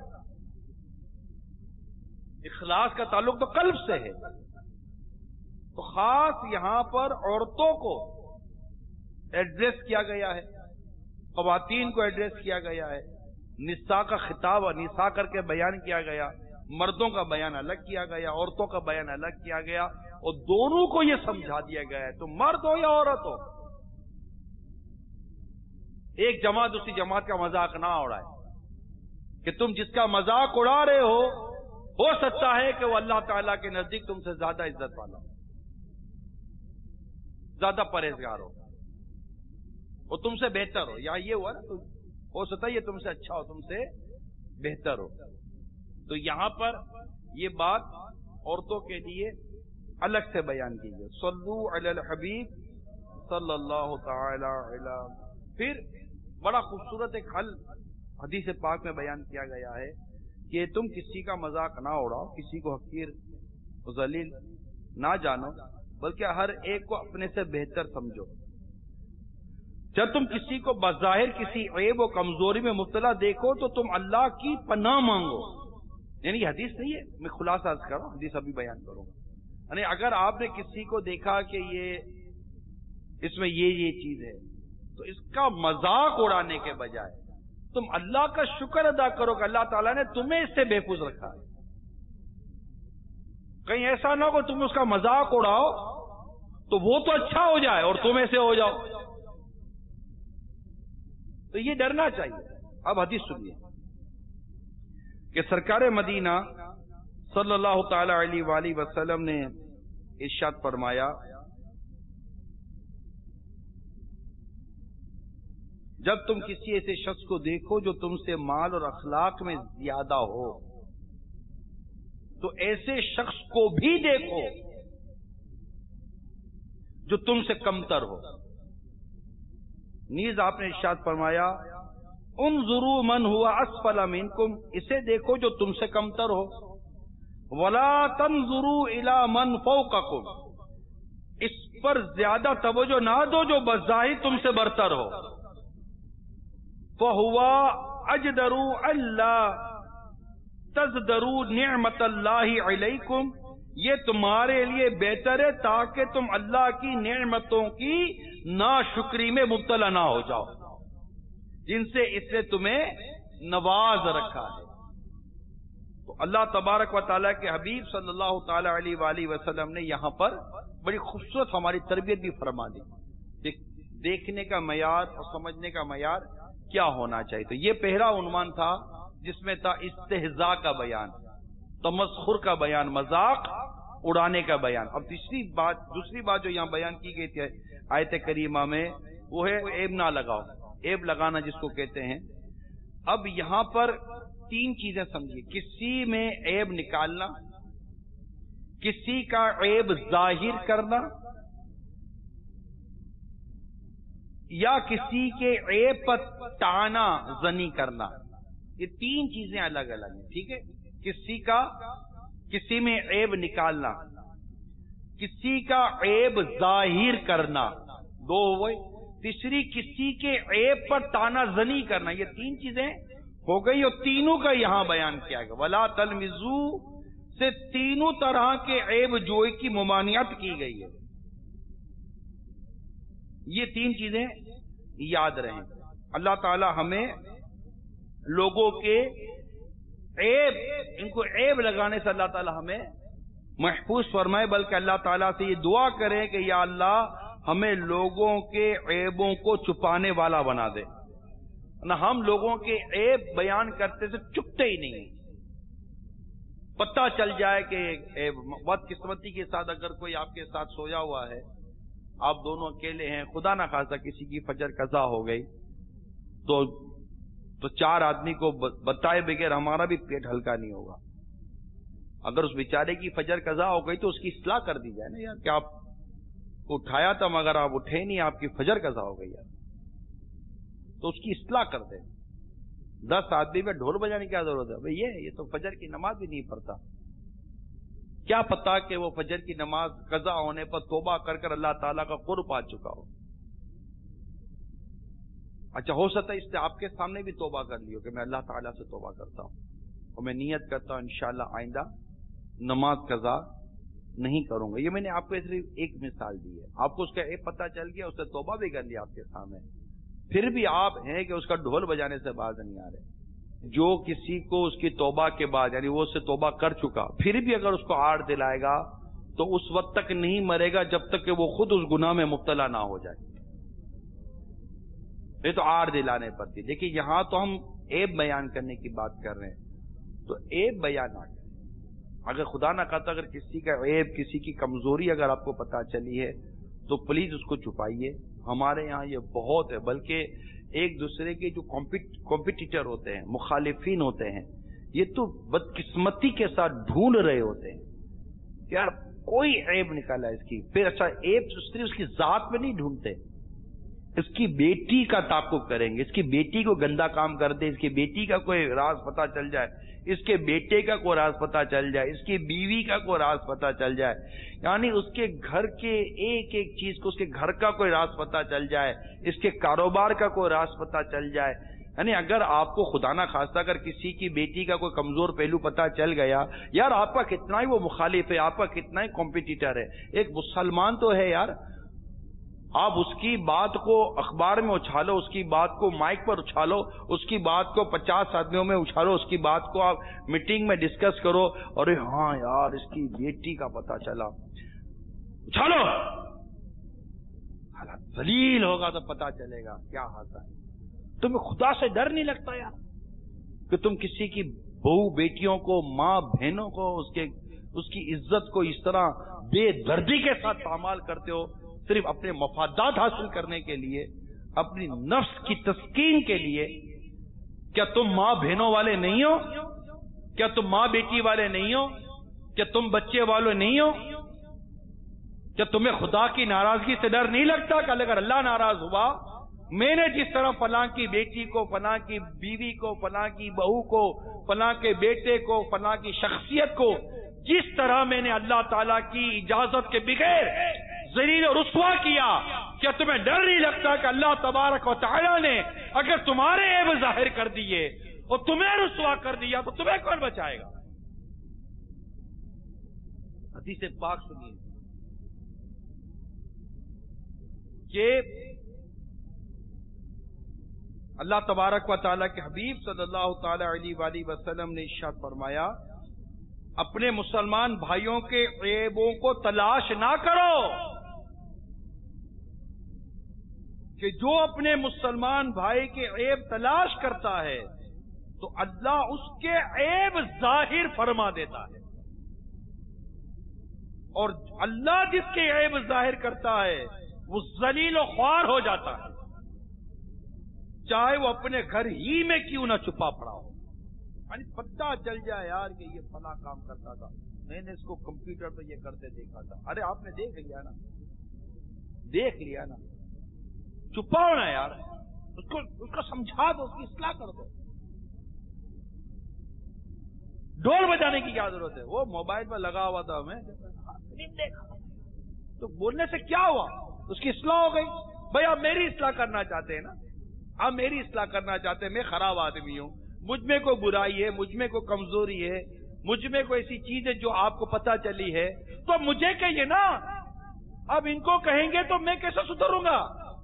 اخلاص کا تعلق تو قلب سے ہے۔ تو خاص یہاں پر عورتوں کو ایڈریس کیا گیا ہے، خواتین کو ایڈریس کیا گیا ہے، نساء کا خطاب نساء کر کے بیان کیا گیا، مردوں کا بیان الگ کیا گیا، عورتوں کا بیان الگ کیا گیا، اور دونوں کو یہ سمجھا دیا گیا ہے تم مرد ہو یا عورت ہو، ایک جماعت دوسری جماعت کا مذاق نہ اڑائے کہ تم جس کا مذاق اڑا رہے ہو ہو سکتا ہے کہ وہ اللہ تعالیٰ کے نزدیک تم سے زیادہ عزت والا ہو، زیادہ پرہیزگار ہو، وہ تم سے بہتر ہو، یا یہ ہوا نا تو ہو سکتا ہے یہ تم سے اچھا ہو، تم سے بہتر ہو۔ تو یہاں پر یہ بات عورتوں کے لیے الگ سے بیان کی گئی، صلو علی الحبیب صلی اللہ تعالی علی۔ پھر بڑا خوبصورت ایک حل حدیث پاک میں بیان کیا گیا ہے کہ تم کسی کا مذاق نہ اڑاؤ، کسی کو حقیر و ذلیل نہ جانو، بلکہ ہر ایک کو اپنے سے بہتر سمجھو۔ جب تم کسی کو بظاہر کسی عیب و کمزوری میں مبتلا دیکھو تو تم اللہ کی پناہ مانگو۔ یعنی یہ حدیث نہیں ہے، میں خلاصہ عرض کر رہا ہوں، حدیث ابھی بیان کروں گا۔ یعنی اگر آپ نے کسی کو دیکھا کہ یہ اس میں یہ یہ چیز ہے تو اس کا مذاق اڑانے کے بجائے تم اللہ کا شکر ادا کرو کہ اللہ تعالیٰ نے تمہیں اس سے محفوظ رکھا ہے۔ کہیں ایسا نہ ہو تم اس کا مذاق اڑاؤ تو وہ تو اچھا ہو جائے اور تم ایسے ہو جاؤ، تو یہ ڈرنا چاہیے۔ اب حدیث سنیے کہ سرکار مدینہ صلی اللہ تعالی علیہ وآلہ وسلم نے ارشاد فرمایا، جب تم کسی ایسے شخص کو دیکھو جو تم سے مال اور اخلاق میں زیادہ ہو تو ایسے شخص کو بھی دیکھو جو تم سے کمتر ہو۔ نیز آپ نے ارشاد فرمایا، انظروا من ہوا اسفل منکم، اسے دیکھو جو تم سے کمتر ہو، ولا تنظروا الی من فوقکم، اس پر زیادہ توجہ نہ دو جو بظاہر تم سے برتر ہو، فہو اجدر الا لِتَزْدَرُوا نِعْمَةَ اللَّهِ عَلَيْكُمْ، یہ تمہارے لیے بہتر ہے تاکہ تم اللہ کی نعمتوں کی ناشکری میں مبتلا نہ ہو جاؤ جن سے اس نے تمہیں نواز رکھا ہے۔ تو اللہ تبارک و تعالیٰ کے حبیب صلی اللہ تعالی علیہ وآلہ وسلم نے یہاں پر بڑی خوبصورت ہماری تربیت بھی فرما دی، دیکھنے کا معیار اور سمجھنے کا معیار کیا ہونا چاہیے۔ تو یہ پہلا عنوان تھا جس میں تھا استہزاء کا بیان، تمسخر کا بیان، مذاق اڑانے کا بیان۔ اب تیسری بات دوسری بات جو یہاں بیان کی گئی تھی آیت کریمہ میں وہ ہے عیب نہ لگاؤ، عیب لگانا جس کو کہتے ہیں۔ اب یہاں پر تین چیزیں سمجھیے، کسی میں عیب نکالنا، کسی کا عیب ظاہر کرنا، یا کسی کے عیب پر طعنہ زنی کرنا، یہ تین چیزیں الگ الگ ہیں، ٹھیک ہے؟ کسی کا کسی میں عیب نکالنا، کسی کا عیب ظاہر کرنا، دو ہوئے، تیسری کسی کے عیب پر طعنہ زنی کرنا، یہ تین چیزیں ہو گئی اور تینوں کا یہاں بیان کیا گیا۔ وَلَا تَلْمِزُوا سے تینوں طرح کے عیب جوئی کی ممانعت کی گئی ہے۔ یہ تین چیزیں یاد رہیں۔ اللہ تعالی ہمیں لوگوں کے عیب ان کو عیب لگانے سے اللہ تعالی ہمیں محفوظ فرمائے، بلکہ اللہ تعالیٰ سے یہ دعا کریں کہ یا اللہ ہمیں لوگوں کے عیبوں کو چھپانے والا بنا دے، نہ ہم لوگوں کے عیب بیان کرتے سے چپتے ہی نہیں، پتہ چل جائے کہ عیب۔ بدقسمتی کے ساتھ اگر کوئی آپ کے ساتھ سویا ہوا ہے، آپ دونوں اکیلے ہیں، خدا نہ خواستہ کسی کی فجر قضا ہو گئی تو تو چار آدمی کو بتائے بغیر ہمارا بھی پیٹ ہلکا نہیں ہوگا۔ اگر اس بیچارے کی فجر قضا ہو گئی تو اس کی اصلاح کر دی جائے نا یار، کہ آپ کو اٹھایا تھا مگر آپ اٹھے نہیں، آپ کی فجر قضا ہو گئی یار، تو اس کی اصلاح کر دیں۔ دس آدمی میں ڈھول بجانے کی کیا ضرورت ہے؟ بھئی یہ یہ تو فجر کی نماز بھی نہیں پڑھتا، کیا پتا کہ وہ فجر کی نماز قضا ہونے پر توبہ کر کر اللہ تعالیٰ کا قرب پا چکا ہو۔ اچھا ہو سکتا ہے اس سے آپ کے سامنے بھی توبہ کر لیو کہ میں اللہ تعالیٰ سے توبہ کرتا ہوں اور میں نیت کرتا ہوں انشاءاللہ آئندہ نماز قضا نہیں کروں گا۔ یہ میں نے آپ کو صرف ایک مثال دی ہے، آپ کو اس کا ایک پتہ چل گیا، اس نے توبہ بھی کر لیا آپ کے سامنے، پھر بھی آپ ہیں کہ اس کا ڈھول بجانے سے باز نہیں آ رہے۔ جو کسی کو اس کی توبہ کے بعد یعنی وہ اس سے توبہ کر چکا پھر بھی اگر اس کو آڑ دلائے گا تو اس وقت تک نہیں مرے گا جب تک کہ وہ خود اس گناہ میں مبتلا نہ ہو جائے۔ یہ تو آڑ دلانے پر تھی، لیکن یہاں تو ہم عیب بیان کرنے کی بات کر رہے ہیں، تو عیب بیان نہ کریں۔ اگر خدا نہ کہتا اگر کسی کا عیب کسی کی کمزوری اگر آپ کو پتا چلی ہے تو پلیز اس کو چھپائیے۔ ہمارے یہاں یہ بہت ہے، بلکہ ایک دوسرے کے جو کمپٹیٹر ہوتے ہیں، مخالفین ہوتے ہیں، یہ تو بدقسمتی کے ساتھ ڈھونڈ رہے ہوتے ہیں کہ یار کوئی عیب نکالا اس کی، پھر اچھا عیب صرف اس کی ذات میں نہیں ڈھونڈتے، اس کی بیٹی کا تعاقب کریں گے، اس کی بیٹی کو گندا کام کر دے، اس کی بیٹی کا کوئی راز پتا چل جائے، اس کے بیٹے کا کوئی راز پتا چل جائے، اس کی بیوی کا کوئی راز پتا چل جائے، یعنی اس کے گھر کے ایک ایک چیز کو، اس کے گھر کا کوئی راز پتا چل جائے، اس کے کاروبار کا کوئی راز پتا چل جائے۔ یعنی اگر آپ کو خدا نہ خواستہ اگر کسی کی بیٹی کا کوئی کمزور پہلو پتا چل گیا، یار آپ کا کتنا ہی وہ مخالف ہے، آپ کا کتنا ہی کمپٹیٹر ہے، ایک مسلمان تو ہے یار، آپ اس کی بات کو اخبار میں اچھالو، اس کی بات کو مائک پر اچھالو، اس کی بات کو پچاس آدمیوں میں اچھالو، اس کی بات کو آپ میٹنگ میں ڈسکس کرو، اور ہاں یار اس کی بیٹی کا پتا چلا، اچھالو، ذلیل ہوگا تو پتا چلے گا کیا ہوتا ہے۔ تمہیں خدا سے ڈر نہیں لگتا یار کہ تم کسی کی بہو بیٹیوں کو، ماں بہنوں کو، اس کے اس کی عزت کو اس طرح بے دردی کے ساتھ پامال کرتے ہو، صرف اپنے مفادات حاصل کرنے کے لیے، اپنی نفس کی تسکین کے لیے؟ کیا تم ماں بہنوں والے نہیں ہو؟ کیا تم ماں بیٹی والے نہیں ہو؟ کیا تم بچے والے نہیں ہو؟ کیا تمہیں خدا کی ناراضگی سے ڈر نہیں لگتا کہ اگر اللہ ناراض ہوا، میں نے جس طرح فلاں کی بیٹی کو، فلاں کی بیوی کو، فلاں کی بہو کو، فلاں کے بیٹے کو، فلاں کی شخصیت کو جس طرح میں نے اللہ تعالیٰ کی اجازت کے بغیر ذلیل و رسوا کیا، کیا تمہیں ڈر نہیں لگتا کہ اللہ تبارک و تعالیٰ نے اگر تمہارے عیب ظاہر کر دیے اور تمہیں رسوا کر دیا تو تمہیں کون بچائے گا؟ حدیث پاک سنیے کہ اللہ تبارک و تعالیٰ کے حبیب صلی اللہ تعالی علیہ وآلہ وسلم نے ارشاد فرمایا، اپنے مسلمان بھائیوں کے عیبوں کو تلاش نہ کرو، کہ جو اپنے مسلمان بھائی کے عیب تلاش کرتا ہے تو اللہ اس کے عیب ظاہر فرما دیتا ہے، اور اللہ جس کے عیب ظاہر کرتا ہے وہ ذلیل و خوار ہو جاتا ہے، چاہے وہ اپنے گھر ہی میں کیوں نہ چھپا پڑا ہو۔ یعنی پتہ چل جائے یار کہ یہ فلاں کام کرتا تھا، میں نے اس کو کمپیوٹر پہ یہ کرتے دیکھا تھا، ارے آپ نے دیکھ لیا نا، دیکھ لیا نا، چھپاؤ نا یار، اس کو اس کو سمجھا دو، اس کی اصلاح کر دو، ڈول بجانے کی کیا ضرورت ہے؟ وہ موبائل پہ لگا ہوا تھا، میں دیکھا تو بولنے سے کیا ہوا؟ اس کی اصلاح ہو گئی۔ بھائی آپ میری اصلاح کرنا چاہتے ہیں نا، آپ میری اصلاح کرنا چاہتے ہیں، میں خراب آدمی ہوں، مجھ میں کوئی برائی ہے، مجھ میں کوئی کمزوری ہے، مجھ میں کوئی ایسی چیز ہے جو آپ کو پتہ چلی ہے تو مجھے کہیے نا۔ اب ان کو کہیں گے تو میں کیسے سدھروں گا؟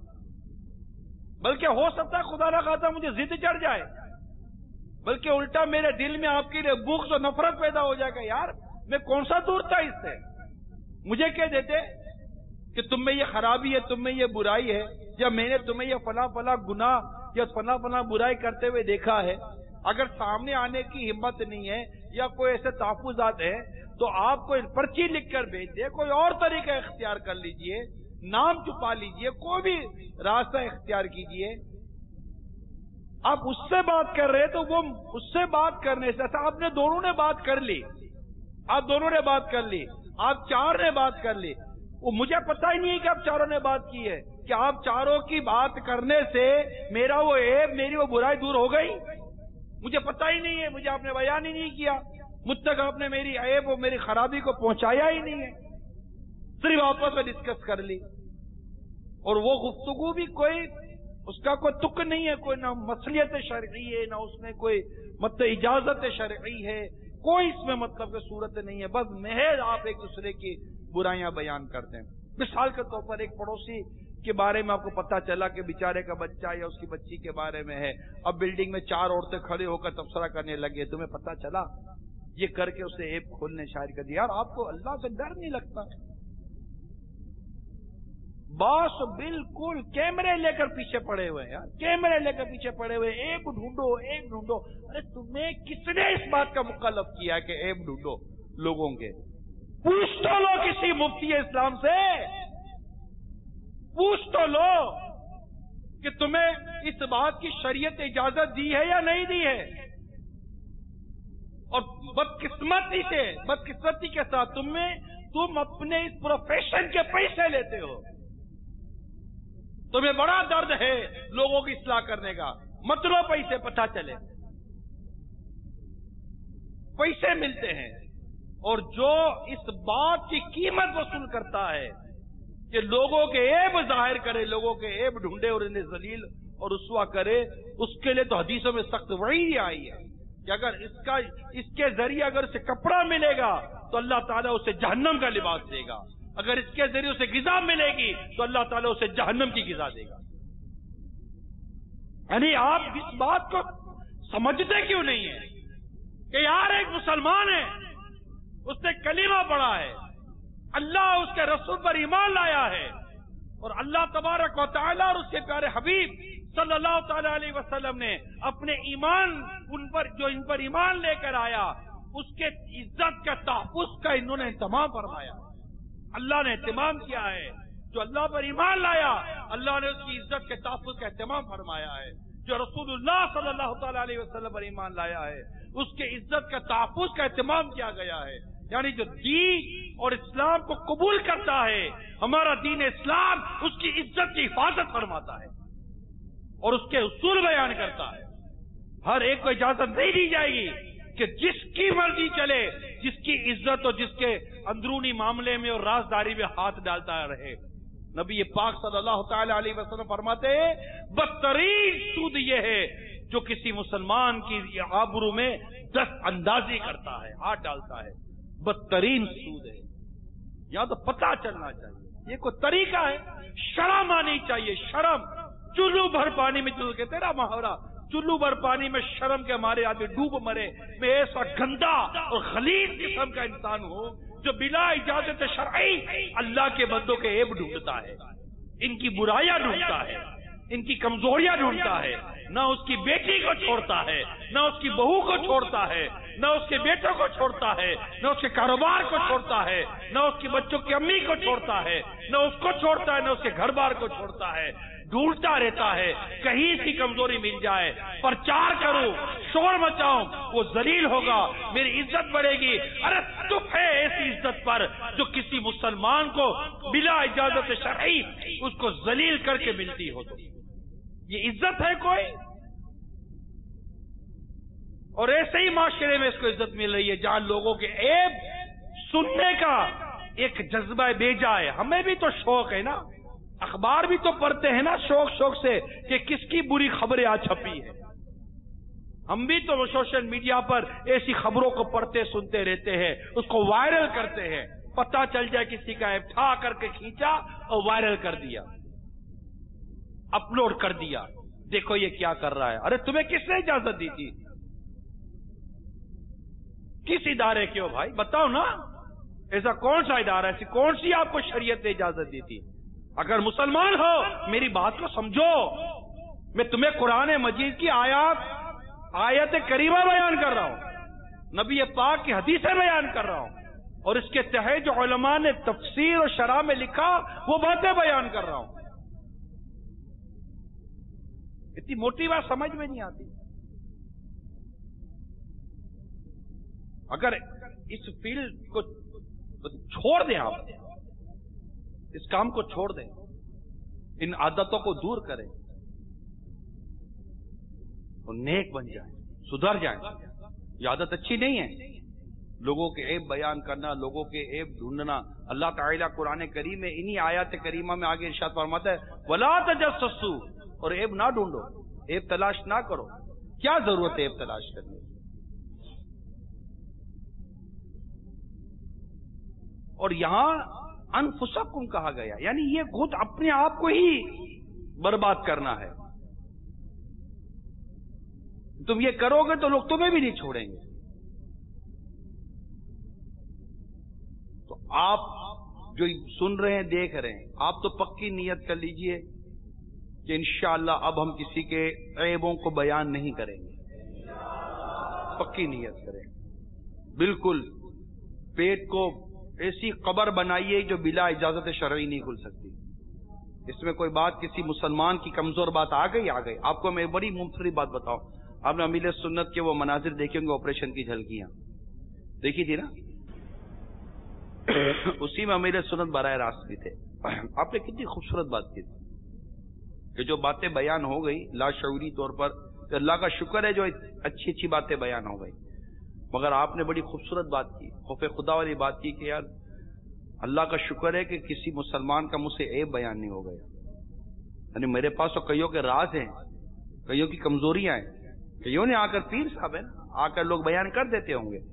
بلکہ ہو سکتا ہے خدا نہ خواستہ مجھے ضد چڑھ جائے، بلکہ الٹا میرے دل میں آپ کے لیے بغض و نفرت پیدا ہو جائے گا، یار میں کون سا دور تھا اس سے، مجھے کہہ دیتے کہ تم میں یہ خرابی ہے، تم میں یہ برائی ہے، یا میں نے تمہیں یہ فلاں فلاں گناہ یا فلاں فلاں برائی کرتے ہوئے دیکھا ہے۔ اگر سامنے آنے کی ہمت نہیں ہے یا کوئی ایسے تحفظات ہیں تو آپ کو پرچی لکھ کر بھیج دے، کوئی اور طریقہ اختیار کر لیجئے، نام چھپا لیجئے، کوئی بھی راستہ اختیار کیجئے۔ آپ اس سے بات کر رہے تو وہ اس سے بات کرنے سے اچھا آپ نے دونوں نے بات کر لی، آپ دونوں نے بات کر لی، آپ چار نے بات کر لی، وہ مجھے پتہ ہی نہیں ہے کہ آپ چاروں نے بات کی ہے، کہ آپ چاروں کی بات کرنے سے میرا وہ عیب، میری وہ برائی دور ہو گئی؟ مجھے پتہ ہی نہیں ہے، مجھے آپ نے بیان ہی نہیں کیا، مجھ تک آپ نے میری عیب اور میری خرابی کو پہنچایا ہی نہیں ہے، صرف آپس میں ڈسکس کر لی، اور وہ گفتگو بھی کوئی اس کا کوئی تک نہیں ہے، کوئی نہ مصلیت شرعی ہے، نہ اس میں کوئی مطلب اجازت شرعی ہے، کوئی اس میں مطلب کہ صورت نہیں ہے، بس محض آپ ایک دوسرے کی برائیاں بیان کرتے ہیں۔ مثال کے طور پر ایک پڑوسی کے بارے میں آپ کو پتا چلا کہ بیچارے کا بچہ یا اس کی بچی کے بارے میں ہے، اب بلڈنگ میں چار عورتیں کھڑے ہو کر تبصرہ کرنے لگے، تمہیں پتا چلا، یہ کر کے اسے عیب کھولنے شاعر کر دیا۔ یار آپ کو اللہ سے ڈر نہیں لگتا؟ باس بالکل کیمرے لے کر پیچھے پڑے ہوئے ہیں، کیمرے لے کر پیچھے پڑے ہوئے، ایک ڈھونڈو ایک ڈھونڈو۔ ارے تمہیں کس نے اس بات کا مکلف کیا کہ ایب ڈھونڈو لوگوں کے؟ پوچھ تو لو کسی مفتی اسلام سے، پوچھ تو لو کہ تمہیں اس بات کی شریعت اجازت دی ہے یا نہیں دی ہے۔ اور بدقسمتی سے بدقسمتی کے ساتھ تمہیں تم اپنے اس پروفیشن کے پیسے لیتے ہو، تمہیں بڑا درد ہے لوگوں کی اصلاح کرنے کا، مطلب پیسے پتہ چلے، پیسے ملتے ہیں، اور جو اس بات کی قیمت وصول کرتا ہے کہ لوگوں کے عیب ظاہر کرے، لوگوں کے عیب ڈھونڈے اور انہیں ذلیل اور رسوا کرے، اس کے لیے تو حدیثوں میں سخت وعید آئی ہے کہ اگر اس کا اس کے ذریعے اگر اسے کپڑا ملے گا تو اللہ تعالیٰ اسے جہنم کا لباس دے گا، اگر اس کے ذریعے اسے غذا ملے گی تو اللہ تعالیٰ اسے جہنم کی غذا دے گا۔ یعنی آپ اس بات کو سمجھتے کیوں نہیں ہیں کہ یار ایک مسلمان ہے، اس نے کلمہ پڑھا ہے، اللہ اس کے رسول پر ایمان لایا ہے، اور اللہ تبارک و تعالیٰ اور اس کے پیارے حبیب صلی اللہ تعالی علیہ وسلم نے اپنے ایمان ان پر جو ان پر ایمان لے کر آیا اس کے عزت کا تحفظ کا انہوں نے اہتمام فرمایا، اللہ نے اہتمام کیا ہے۔ جو اللہ پر ایمان لایا اللہ نے اس کی عزت کے تحفظ کا اہتمام فرمایا ہے، جو رسول اللہ صلی اللہ تعالی علیہ وسلم پر ایمان لایا ہے اس کے عزت کا تحفظ کا اہتمام کیا گیا ہے۔ یعنی جو دین اور اسلام کو قبول کرتا ہے، ہمارا دین اسلام اس کی عزت کی حفاظت فرماتا ہے اور اس کے اصول بیان کرتا ہے۔ ہر ایک کو اجازت نہیں دی جائے گی کہ جس کی مرضی چلے، جس کی عزت اور جس کے اندرونی معاملے میں اور رازداری میں ہاتھ ڈالتا رہے۔ نبی پاک صلی اللہ تعالی علیہ وسلم فرماتے ہیں بدترین سود یہ ہے جو کسی مسلمان کی آبرو میں دست اندازی کرتا ہے، ہاتھ ڈالتا ہے، بدترین سود ہے. یہاں تو پتہ چلنا چاہیے یہ کوئی طریقہ ہے. شرم آنی چاہیے، شرم. چلو بھر پانی میں چل کے تیرا محاورہ، چلو بھر پانی میں شرم کے ہمارے آدمی ڈوب مرے. میں ایسا گندا اور غلیظ قسم کا انسان ہوں جو بلا اجازت شرعی اللہ کے بندوں کے عیب ڈھونڈتا ہے، ان کی برائیاں ڈھونڈتا ہے، ان کی کمزوریاں ڈھونڈتا ہے. نہ اس کی بیٹی کو چھوڑتا ہے، نہ اس کی بہو کو چھوڑتا ہے، نہ اس کے بیٹوں کو چھوڑتا ہے، نہ اس کے کاروبار کو چھوڑتا ہے، نہ اس کے بچوں کی امی کو چھوڑتا ہے، نہ اس کو چھوڑتا ہے، نہ اس کے گھر بار کو چھوڑتا ہے. ڈھونڈتا رہتا ہے کہیں اس کی کمزوری مل جائے، پرچار کروں، شور مچاؤں، وہ ذلیل ہوگا، میری عزت بڑھے گی. ارے تف ہے ایسی عزت پر جو کسی مسلمان کو بلا اجازت شرعی اس کو ذلیل کر کے ملتی ہو. تو یہ عزت ہے کوئی؟ اور ایسے ہی معاشرے میں اس کو عزت مل رہی ہے جہاں لوگوں کے عیب سننے کا ایک جذبہ بیجا ہے. ہمیں بھی تو شوق ہے نا، اخبار بھی تو پڑھتے ہیں نا شوق شوق سے کہ کس کی بری خبریں آج چھپی ہے. ہم بھی تو سوشل میڈیا پر ایسی خبروں کو پڑھتے سنتے رہتے ہیں، اس کو وائرل کرتے ہیں. پتہ چل جائے کسی کا ایپ ٹھا کر کے کھینچا اور وائرل کر دیا، اپلوڈ کر دیا، دیکھو یہ کیا کر رہا ہے. ارے تمہیں کس نے اجازت دی تھی؟ کس ادارے کے ہو بھائی؟ بتاؤ نا. ایسا کون سا ادارہ، ایسی کون سی آپ کو شریعت نے اجازت دی تھی؟ اگر مسلمان ہو میری بات کو سمجھو. میں تمہیں قرآن مجید کی آیات آیت کریمہ بیان کر رہا ہوں، نبی پاک کی حدیثیں بیان کر رہا ہوں، اور اس کے تحت جو علماء نے تفسیر اور شرح میں لکھا وہ باتیں بیان کر رہا ہوں. اتنی موٹی بات سمجھ میں نہیں آتی. اگر اس فیلڈ کو چھوڑ دیں، آپ اس کام کو چھوڑ دیں، ان عادتوں کو دور کریں تو نیک بن جائیں، سدھر جائیں. یہ عادت اچھی نہیں ہے، لوگوں کے عیب بیان کرنا، لوگوں کے عیب ڈھونڈنا. اللہ تعالیٰ قرآن کریم میں انہی آیات کریمہ میں آگے ارشاد فرماتا ہے وَلَا تَجَسَّسُوا، اور عیب نہ ڈھونڈو، عیب تلاش نہ کرو. کیا ضرورت ہے عیب تلاش کرنے کی؟ اور یہاں انفسکم کہا گیا، یعنی یہ خود اپنے آپ کو ہی برباد کرنا ہے. تم یہ کرو گے تو لوگ تمہیں بھی نہیں چھوڑیں گے. تو آپ جو سن رہے ہیں، دیکھ رہے ہیں، آپ تو پکی نیت کر لیجئے کہ انشاءاللہ اب ہم کسی کے عیبوں کو بیان نہیں کریں گے. پکی نیت کریں. بالکل پیٹ کو ایسی قبر بنائیے جو بلا اجازت شرعی نہیں کھل سکتی. اس میں کوئی بات کسی مسلمان کی کمزور بات آ گئی آ گئی. آپ کو میں بڑی منفرد بات بتاؤں، آپ نے امیر سنت کے وہ مناظر دیکھیں گے، آپریشن کی جھلکیاں دیکھی تھی نا، اسی میں امیر سنت براہ راست بھی تھے. آپ نے کتنی خوبصورت بات کی تھی کہ جو باتیں بیان ہو گئی لاشعوری طور پر، کہ اللہ کا شکر ہے جو اچھی اچھی باتیں بیان ہو گئی، مگر آپ نے بڑی خوبصورت بات کی، خوف خدا والی بات کی کہ یار اللہ کا شکر ہے کہ کسی مسلمان کا مجھ سے عیب بیان نہیں ہو گیا. یعنی میرے پاس تو کئیوں کے راز ہیں، کئیوں کی کمزوریاں ہیں، کئیوں نے آ کر پیر صاحب ہیں آ کر لوگ بیان کر دیتے ہوں گے.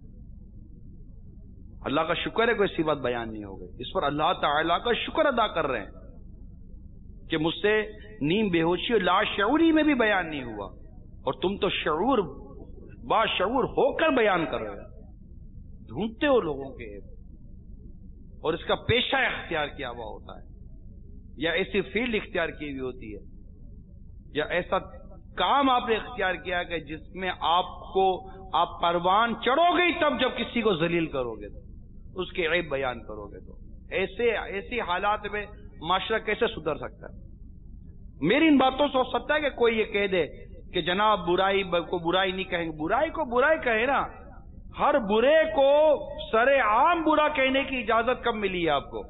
اللہ کا شکر ہے کوئی ایسی بات بیان نہیں ہو گئی. اس پر اللہ تعالیٰ کا شکر ادا کر رہے ہیں کہ مجھ سے نیم بے ہوشی اور لاشعوری میں بھی بیان نہیں ہوا، اور تم تو شعور باشعور ہو کر بیان کر رہے ہو. ڈھونڈتے ہو لوگوں کے عیب، اور اس کا پیشہ اختیار کیا ہوا ہوتا ہے، یا ایسی فیلڈ اختیار کی ہوئی ہوتی ہے، یا ایسا کام آپ نے اختیار کیا کہ جس میں آپ کو آپ پروان چڑھو گے تب جب کسی کو ذلیل کرو گے تو اس کے عیب بیان کرو گے. تو ایسے ایسی حالات میں معاشرہ کیسے سدھر سکتا ہے؟ میری ان باتوں سے ہو سکتا ہے کہ کوئی یہ کہہ دے کہ جناب برائی کو برائی نہیں کہیں گے. برائی کو برائی کہے نا، ہر برے کو سر عام برا کہنے کی اجازت کب ملی ہے آپ کو؟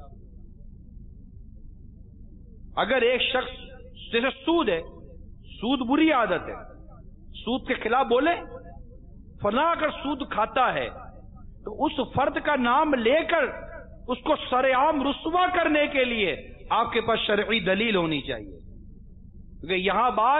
اگر ایک شخص جیسے سود ہے، سود بری عادت ہے، سود کے خلاف بولے فلاں اگر سود کھاتا ہے تو اس فرد کا نام لے کر اس کو سر عام رسوا کرنے کے لیے آپ کے پاس شرعی دلیل ہونی چاہیے. کیونکہ یہاں بات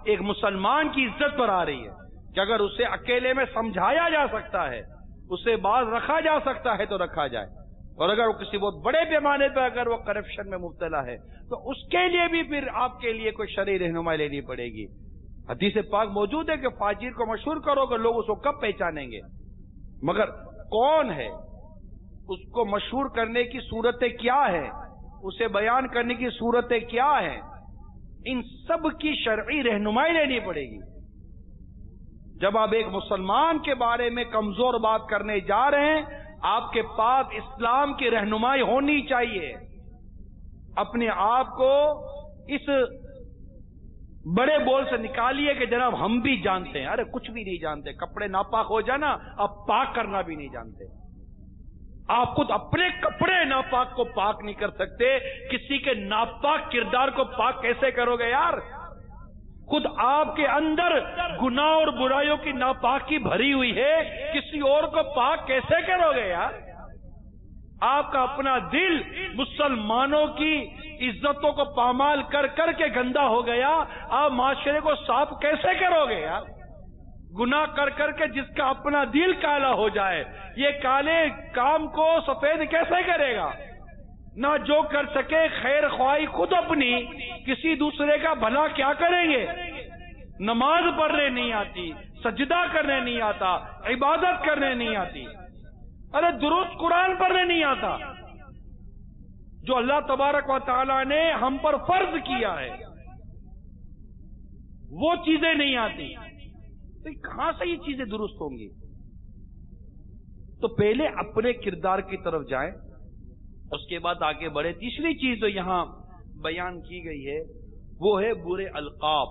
ایک مسلمان کی عزت پر آ رہی ہے کہ اگر اسے اکیلے میں سمجھایا جا سکتا ہے، اسے باز رکھا جا سکتا ہے تو رکھا جائے، اور اگر وہ کسی بہت بڑے پیمانے پر اگر وہ کرپشن میں مبتلا ہے تو اس کے لیے بھی پھر آپ کے لیے کوئی شرعی رہنمائی لینی پڑے گی۔ حدیث پاک موجود ہے کہ فاجر کو مشہور کرو گے، لوگ اس کو کب پہچانیں گے؟ مگر کون ہے، اس کو مشہور کرنے کی صورتیں کیا ہے، اسے بیان کرنے کی صورتیں کیا ہیں، ان سب کی شرعی رہنمائی لینی پڑے گی۔ جب آپ ایک مسلمان کے بارے میں کمزور بات کرنے جا رہے ہیں، آپ کے پاس اسلام کی رہنمائی ہونی چاہیے۔ اپنے آپ کو اس بڑے بول سے نکالیے کہ جناب ہم بھی جانتے ہیں۔ ارے کچھ بھی نہیں جانتے، کپڑے ناپاک ہو جانا اب پاک کرنا بھی نہیں جانتے۔ آپ خود اپنے کپڑے ناپاک کو پاک نہیں کر سکتے، کسی کے ناپاک کردار کو پاک کیسے کرو گے یار؟ خود آپ کے اندر گناہ اور برائیوں کی ناپاکی بھری ہوئی ہے، کسی اور کو پاک کیسے کرو گے یار؟ آپ کا اپنا دل مسلمانوں کی عزتوں کو پامال کر کر کے گندا ہو گیا، آپ معاشرے کو صاف کیسے کرو گے یار؟ گناہ کر کر کے جس کا اپنا دل کالا ہو جائے، یہ کالے کام کو سفید کیسے کرے گا؟ نہ جو کر سکے خیر خواہی خود اپنی، کسی دوسرے کا بھلا کیا کریں گے؟ نماز پڑھنے نہیں آتی، سجدہ کرنے نہیں آتا، عبادت کرنے نہیں آتی، ارے درست قرآن پڑھنے نہیں آتا، جو اللہ تبارک و تعالی نے ہم پر فرض کیا ہے وہ چیزیں نہیں آتی، تو کہاں سے یہ چیزیں درست ہوں گی؟ تو پہلے اپنے کردار کی طرف جائیں، اس کے بعد آگے بڑھے۔ تیسری چیز جو یہاں بیان کی گئی ہے وہ ہے برے القاب۔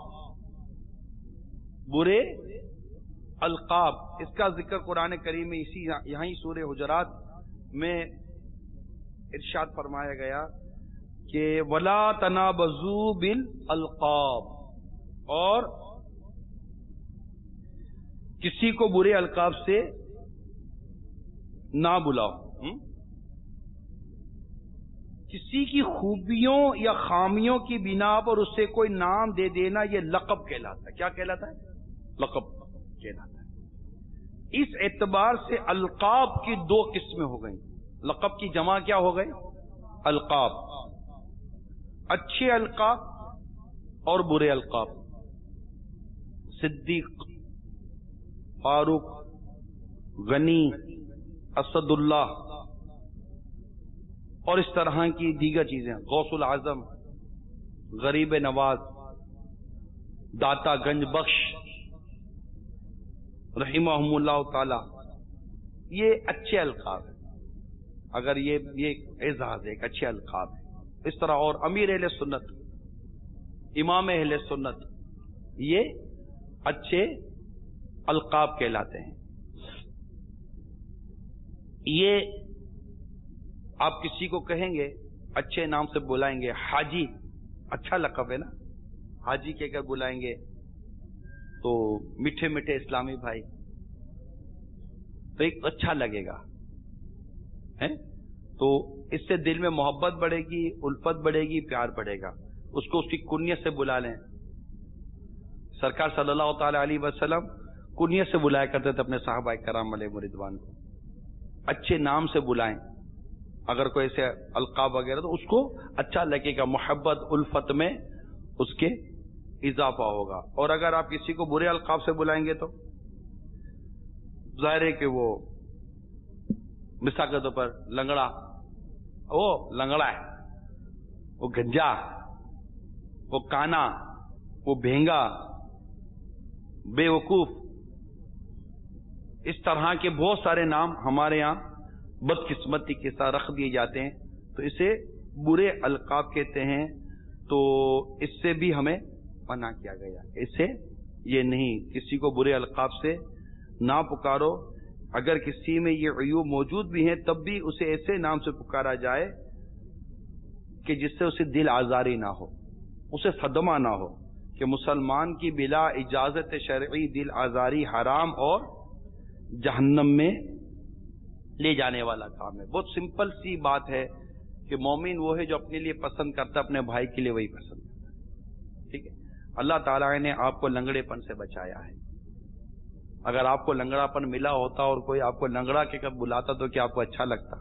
برے القاب، اس کا ذکر قرآن کریم میں اسی یہاں ہی سورہ حجرات میں ارشاد فرمایا گیا کہ وَلَا تَنَابَزُوا بِالْأَلْقَابِ، اور کسی کو برے القاب سے نہ بلاؤ۔ کسی کی خوبیوں یا خامیوں کی بنا پر اسے کوئی نام دے دینا یہ لقب کہلاتا ہے۔ کیا کہلاتا ہے؟ لقب کہلاتا ہے۔ اس اعتبار سے القاب کی دو قسمیں ہو گئیں۔ لقب کی جمع کیا ہو گئے؟ القاب، اچھے القاب اور برے القاب۔ صدیق، فاروق، غنی، اسد اللہ اور اس طرح کی دیگر چیزیں، غوث العظم، غریب نواز، داتا گنج بخش رحمہم اللہ تعالی، یہ اچھے القاب ہیں۔ اگر یہ یہ اعزاز ہے، ایک اچھے القاب ہے۔ اس طرح اور امیر اہل سنت، امام اہل سنت، یہ اچھے القاب کہلاتے ہیں۔ یہ آپ کسی کو کہیں گے، اچھے نام سے بلائیں گے، حاجی، اچھا لقب ہے نا، حاجی کہہ کر بلائیں گے تو میٹھے میٹھے اسلامی بھائی، تو ایک اچھا لگے گا، تو اس سے دل میں محبت بڑھے گی، الفت بڑھے گی، پیار بڑھے گا۔ اس کو اس کی کنیت سے بلا لیں۔ سرکار صلی اللہ تعالی علیہ وسلم کنیت سے بلایا کرتے تھے اپنے صحابہ کرام علیہ رضوان کو۔ اچھے نام سے بلائیں، اگر کوئی ایسے القاب وغیرہ تو اس کو اچھا لگے گا، محبت الفت میں اس کے اضافہ ہوگا۔ اور اگر آپ کسی کو برے القاب سے بلائیں گے تو ظاہر ہے کہ وہ مثال کے طور پر لنگڑا، وہ لنگڑا ہے، وہ گنجا، وہ کانا، وہ بھینگا، بے وقوف، اس طرح کے بہت سارے نام ہمارے یہاں بدقسمتی کے ساتھ رکھ دیے جاتے ہیں، تو اسے برے القاب کہتے ہیں۔ تو اس سے بھی ہمیں منع کیا گیا، اس سے یہ نہیں، کسی کو برے القاب سے نہ پکارو۔ اگر کسی میں یہ عیوب موجود بھی ہیں تب بھی اسے ایسے نام سے پکارا جائے کہ جس سے اسے دل آزاری نہ ہو، اسے صدمہ نہ ہو کہ مسلمان کی بلا اجازت شرعی دل آزاری حرام اور جہنم میں لے جانے والا کام ہے۔ بہت سمپل سی بات ہے کہ مومن وہ ہے جو اپنے لیے پسند کرتا ہے، اپنے بھائی کے لیے وہی پسند کرتا ہے، ٹھیک ہے۔ اللہ تعالیٰ نے آپ کو لنگڑے پن سے بچایا ہے. اگر آپ کو لنگڑا پن ملا ہوتا اور کوئی آپ کو لنگڑا کے کب بلاتا تو کیا آپ کو اچھا لگتا؟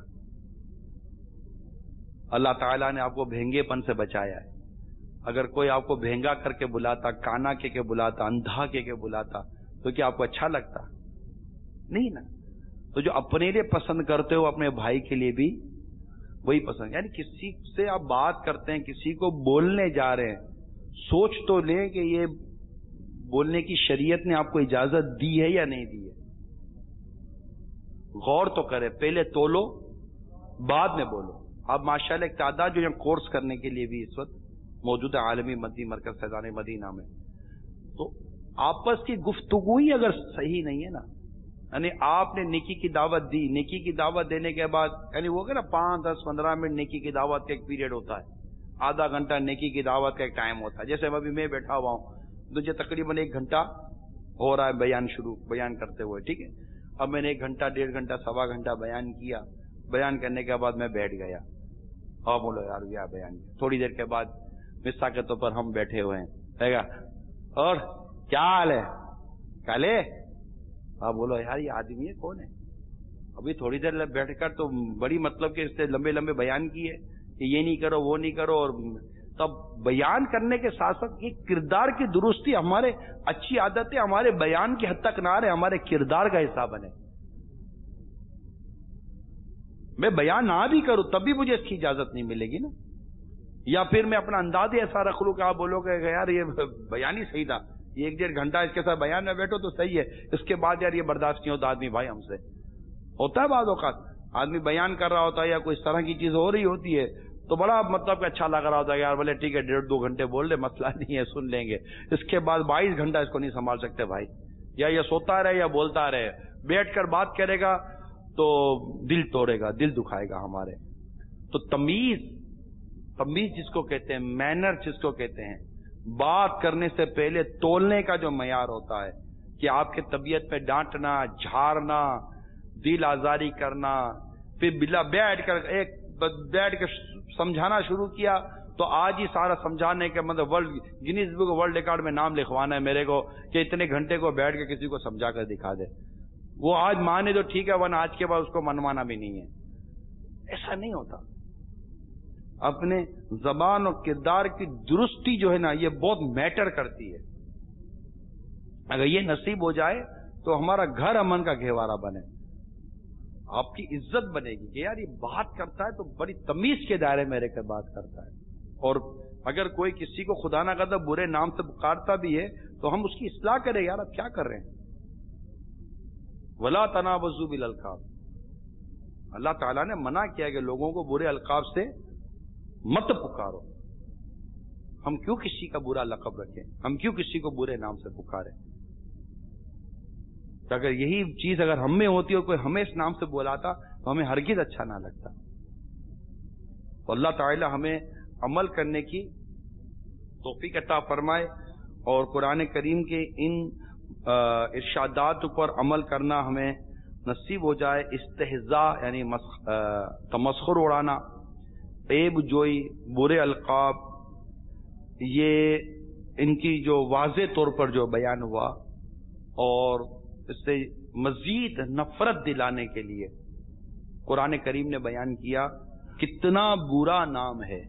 اللہ تعالیٰ نے آپ کو بھینگے پن سے بچایا ہے. اگر کوئی آپ کو بھینگا کر کے بلاتا، کانا کے کے بلاتا، اندھا کے کے بلاتا تو کیا آپ کو اچھا لگتا؟ نہیں نا. تو جو اپنے لیے پسند کرتے ہو اپنے بھائی کے لیے بھی وہی پسند. یعنی کسی سے آپ بات کرتے ہیں، کسی کو بولنے جا رہے ہیں، سوچ تو لیں کہ یہ بولنے کی شریعت نے آپ کو اجازت دی ہے یا نہیں دی ہے. غور تو کرے، پہلے تولو بعد میں بولو. اب ماشاءاللہ ایک تعداد جو کورس کرنے کے لیے بھی اس وقت موجود ہے عالمی مدنی مرکز فیضان مدینہ میں، تو آپس کی گفتگو ہی اگر صحیح نہیں ہے نا، یعنی آپ نے نیکی کی دعوت دی، نیکی کی دعوت دینے کے بعد یعنی وہ کہ نا پانچ دس پندرہ منٹ نیکی کی دعوت کا ایک پیریڈ ہوتا ہے، آدھا گھنٹہ نیکی کی دعوت کا ایک ٹائم ہوتا ہے. جیسے ابھی میں بیٹھا ہوا ہوں، مجھے تقریباً ایک گھنٹہ ہو رہا ہے بیان شروع بیان کرتے ہوئے، ٹھیک ہے. اب میں نے ایک گھنٹہ ڈیڑھ گھنٹہ سوا گھنٹہ بیان کیا. بیان کرنے کے بعد میں بیٹھ گیا اور بولو یار یہ بیان کیا. تھوڑی دیر کے بعد مثال کے طور پر ہم بیٹھے ہوئے ہیں، کہے گا اور کیا حال ہے کالے؟ آپ بولو یار یہ آدمی ہے کون ہے؟ ابھی تھوڑی دیر بیٹھ کر تو بڑی مطلب کہ اس سے لمبے لمبے بیان کیے کہ یہ نہیں کرو وہ نہیں کرو. اور تب بیان کرنے کے ساتھ ساتھ یہ کردار کی درستی، ہمارے اچھی عادتیں ہمارے بیان کی حد تک نہ رہے، ہمارے کردار کا حصہ بنے. میں بیان نہ بھی کروں تب بھی مجھے اس کی اجازت نہیں ملے گی نا. یا پھر میں اپنا انداز ہی ایسا رکھ لوں کہ آپ بولو کہ یار یہ بیان ہی صحیح تھا، یہ ایک ڈیڑھ گھنٹہ اس کے ساتھ بیان میں بیٹھو تو صحیح ہے، اس کے بعد یار یہ برداشت نہیں ہوتا آدمی بھائی ہم سے. ہوتا ہے بعض اوقات آدمی بیان کر رہا ہوتا ہے یا کوئی اس طرح کی چیز ہو رہی ہوتی ہے تو بڑا مطلب کہ اچھا لگ رہا ہوتا ہے یار بولے ٹھیک ہے ڈیڑھ دو گھنٹے بول لے، مسئلہ نہیں ہے سن لیں گے. اس کے بعد بائیس گھنٹہ اس کو نہیں سنبھال سکتے بھائی. یا یہ سوتا رہے یا بولتا رہے، بیٹھ کر بات کرے گا تو دل توڑے گا، دل دکھائے گا ہمارے. تو تمیز تمیز جس کو کہتے ہیں، مینر جس کو کہتے ہیں، بات کرنے سے پہلے تولنے کا جو معیار ہوتا ہے کہ آپ کے طبیعت پہ ڈانٹنا، جھاڑنا، دل آزاری کرنا، پھر بلا بیٹھ کر ایک بیٹھ کے سمجھانا شروع کیا تو آج ہی سارا سمجھانے کے مطلب world Guinness book world record میں نام لکھوانا ہے میرے کو کہ اتنے گھنٹے کو بیٹھ کے کسی کو سمجھا کر دکھا دے. وہ آج مانے تو ٹھیک ہے ورنہ آج کے بعد اس کو منوانا بھی نہیں ہے. ایسا نہیں ہوتا. اپنے زبان اور کردار کی درستی جو ہے نا یہ بہت میٹر کرتی ہے. اگر یہ نصیب ہو جائے تو ہمارا گھر امن کا گہوارہ بنے، آپ کی عزت بنے گی کہ یار یہ بات کرتا ہے تو بڑی تمیز کے دائرے میں رہ کر بات کرتا ہے. اور اگر کوئی کسی کو خدا نہ کرتا برے نام سے پکارتا بھی ہے تو ہم اس کی اصلاح کریں. یار اب کیا کر رہے ہیں؟ ولا تنابزوا بالالقاب. اللہ تعالیٰ نے منع کیا کہ لوگوں کو برے القاب سے مت پکارو. ہم کیوں کسی کا برا لقب رکھیں؟ ہم کیوں کسی کو برے نام سے پکاریں؟ تو اگر یہی چیز اگر ہم میں ہوتی اور کوئی ہمیں اس نام سے بلاتا تو ہمیں ہرگز اچھا نہ لگتا. تو اللہ تعالیٰ ہمیں عمل کرنے کی توفیق عطا فرمائے اور قرآن کریم کے ان ارشادات پر عمل کرنا ہمیں نصیب ہو جائے. استہزاء یعنی تمسخر اڑانا، عیب جوئی، برے القاب، یہ ان کی جو واضح طور پر جو بیان ہوا اور اس سے مزید نفرت دلانے کے لیے قرآن کریم نے بیان کیا کتنا برا نام ہے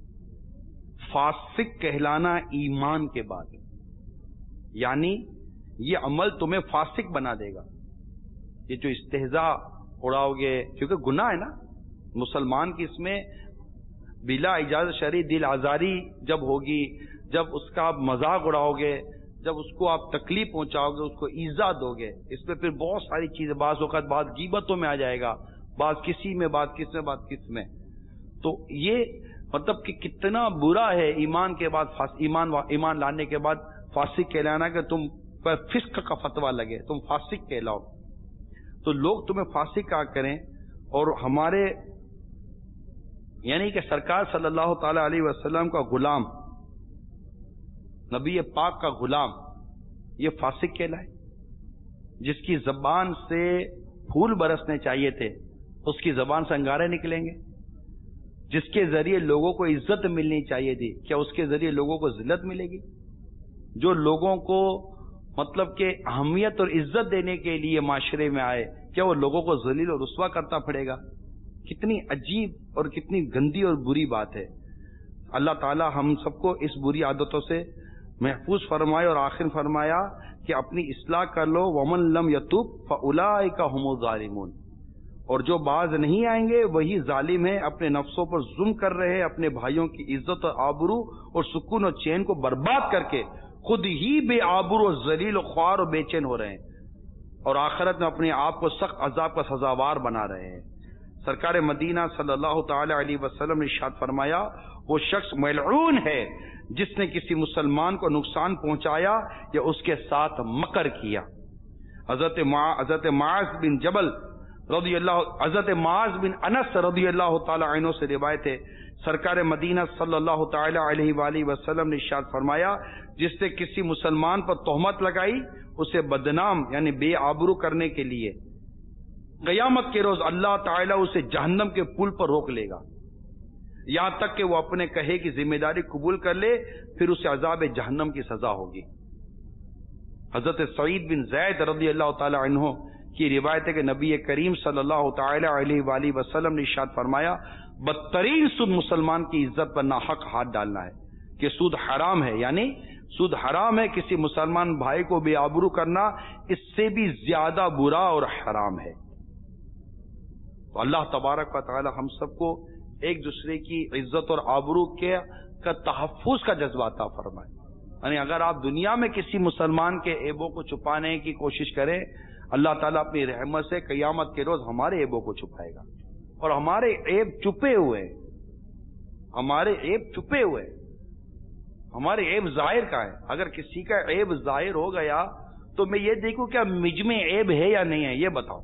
فاسق کہلانا ایمان کے بعد. یعنی یہ عمل تمہیں فاسق بنا دے گا. یہ جو استہزاء اڑاؤ گے، کیونکہ گناہ ہے نا مسلمان کی، اس میں بلا اجازت شرعی دل آزاری جب ہوگی، جب اس کا آپ مذاق اڑاؤ گے، جب اس کو آپ تکلیف پہنچاؤ گے، اس کو ایذا دو گے، اس میں پھر بہت ساری چیزیں، بعض اوقات بعض غیبتوں میں آ جائے گا، بعض کسی میں، بعض کس میں، بعض کس میں. تو یہ مطلب کہ کتنا برا ہے ایمان کے بعد ایمان ایمان لانے کے بعد فاسق کہلانا کہ تم پر فسق کا فتویٰ لگے، تم فاسق کہلاؤ. تو لوگ تمہیں فاسق کہا کریں. اور ہمارے یعنی کہ سرکار صلی اللہ تعالی علیہ وسلم کا غلام، نبی پاک کا غلام، یہ فاسق کہلائے. جس کی زبان سے پھول برسنے چاہیے تھے اس کی زبان سے انگارے نکلیں گے. جس کے ذریعے لوگوں کو عزت ملنی چاہیے تھی، کیا اس کے ذریعے لوگوں کو ذلت ملے گی؟ جو لوگوں کو مطلب کہ اہمیت اور عزت دینے کے لیے معاشرے میں آئے، کیا وہ لوگوں کو ذلیل اور رسوا کرتا پڑے گا؟ کتنی عجیب اور کتنی گندی اور بری بات ہے۔ اللہ تعالی ہم سب کو اس بری عادتوں سے محفوظ فرمائے، اور آخر فرمایا کہ اپنی اصلاح کر لو، ومن لم یتوب فاولئک هم الظالمون، اور جو باز نہیں آئیں گے وہی ظالم ہیں، اپنے نفسوں پر ظلم کر رہے ہیں، اپنے بھائیوں کی عزت اور آبرو اور سکون اور چین کو برباد کر کے خود ہی بے آبرو اور ذلیل و خوار اور بے چین ہو رہے ہیں، اور آخرت میں اپنے آپ کو سخت عذاب کا سزاوار بنا رہے ہیں۔ سرکار مدینہ صلی اللہ تعالی علیہ وسلم نے ارشاد فرمایا، وہ شخص ملعون ہے جس نے کسی مسلمان کو نقصان پہنچایا یا اس کے ساتھ مکر کیا۔ حضرت حضرت معاذ بن جبل رضی اللہ حضرت معاذ بن انس رضی اللہ تعالی عنہ سے روایت ہے، سرکار مدینہ صلی اللہ تعالی علیہ وآلہ وسلم نے ارشاد فرمایا، جس نے کسی مسلمان پر تہمت لگائی اسے بدنام یعنی بے آبرو کرنے کے لیے قیامت کے روز اللہ تعالیٰ اسے جہنم کے پل پر روک لے گا، یہاں تک کہ وہ اپنے کہے کی ذمہ داری قبول کر لے، پھر اسے عذاب جہنم کی سزا ہوگی۔ حضرت سعید بن زید رضی اللہ تعالی عنہ کی روایت ہے کہ نبی کریم صلی اللہ تعالی علیہ وآلہ وسلم نے ارشاد فرمایا، بدترین سود مسلمان کی عزت پر ناحق ہاتھ ڈالنا ہے، کہ سود حرام ہے، یعنی سود حرام ہے، کسی مسلمان بھائی کو بے آبرو کرنا اس سے بھی زیادہ برا اور حرام ہے۔ تو اللہ تبارک و تعالی ہم سب کو ایک دوسرے کی عزت اور آبرو کے کا تحفظ کا جذبہ عطا فرمائے۔ یعنی اگر آپ دنیا میں کسی مسلمان کے عیبوں کو چھپانے کی کوشش کریں، اللہ تعالیٰ اپنی رحمت سے قیامت کے روز ہمارے عیبوں کو چھپائے گا، اور ہمارے عیب چھپے ہوئے ہمارے عیب چھپے ہوئے ہمارے عیب ظاہر کا ہے۔ اگر کسی کا عیب ظاہر ہو گیا تو میں یہ دیکھوں کیا مجھ میں عیب ہے یا نہیں ہے، یہ بتاؤ۔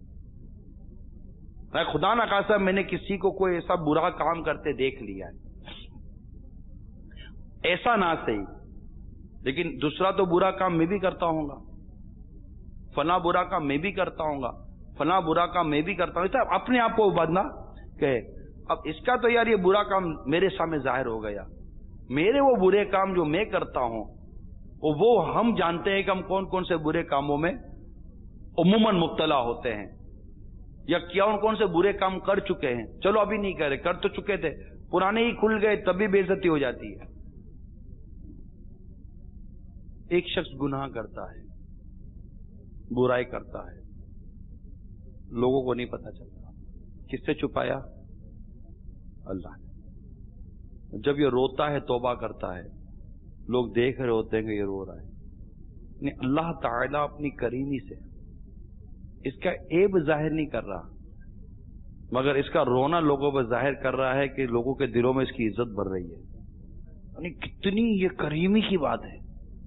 خدا نہ خاصا میں نے کسی کو کوئی ایسا برا کام کرتے دیکھ لیا ہے، ایسا نہ صحیح، لیکن دوسرا تو برا کام میں بھی کرتا ہوں گا، فلاں برا کام میں بھی کرتا ہوں گا، فلاں برا کام میں بھی کرتا ہوں، اپنے آپ کو بدنا کہ اب اس کا تو یار یہ برا کام میرے سامنے ظاہر ہو گیا، میرے وہ برے کام جو میں کرتا ہوں وہ ہم جانتے ہیں کہ ہم کون کون سے برے کاموں میں عموماً مبتلا ہوتے ہیں، یا کیا ان کون سے برے کام کر چکے ہیں، چلو ابھی نہیں کرے، کر تو چکے تھے، پرانے ہی کھل گئے تب بھی بے عزتی ہو جاتی ہے۔ ایک شخص گناہ کرتا ہے، برائی کرتا ہے، لوگوں کو نہیں پتا چلتا، کس سے چھپایا؟ اللہ نے۔ جب یہ روتا ہے توبہ کرتا ہے، لوگ دیکھ رہے ہوتے ہیں کہ یہ رو رہا ہے، اللہ تعالیٰ اپنی کریمی سے اس کا عیب ظاہر نہیں کر رہا، مگر اس کا رونا لوگوں پر ظاہر کر رہا ہے کہ لوگوں کے دلوں میں اس کی عزت بڑھ رہی ہے۔ یعنی کتنی یہ کریمی کی بات ہے۔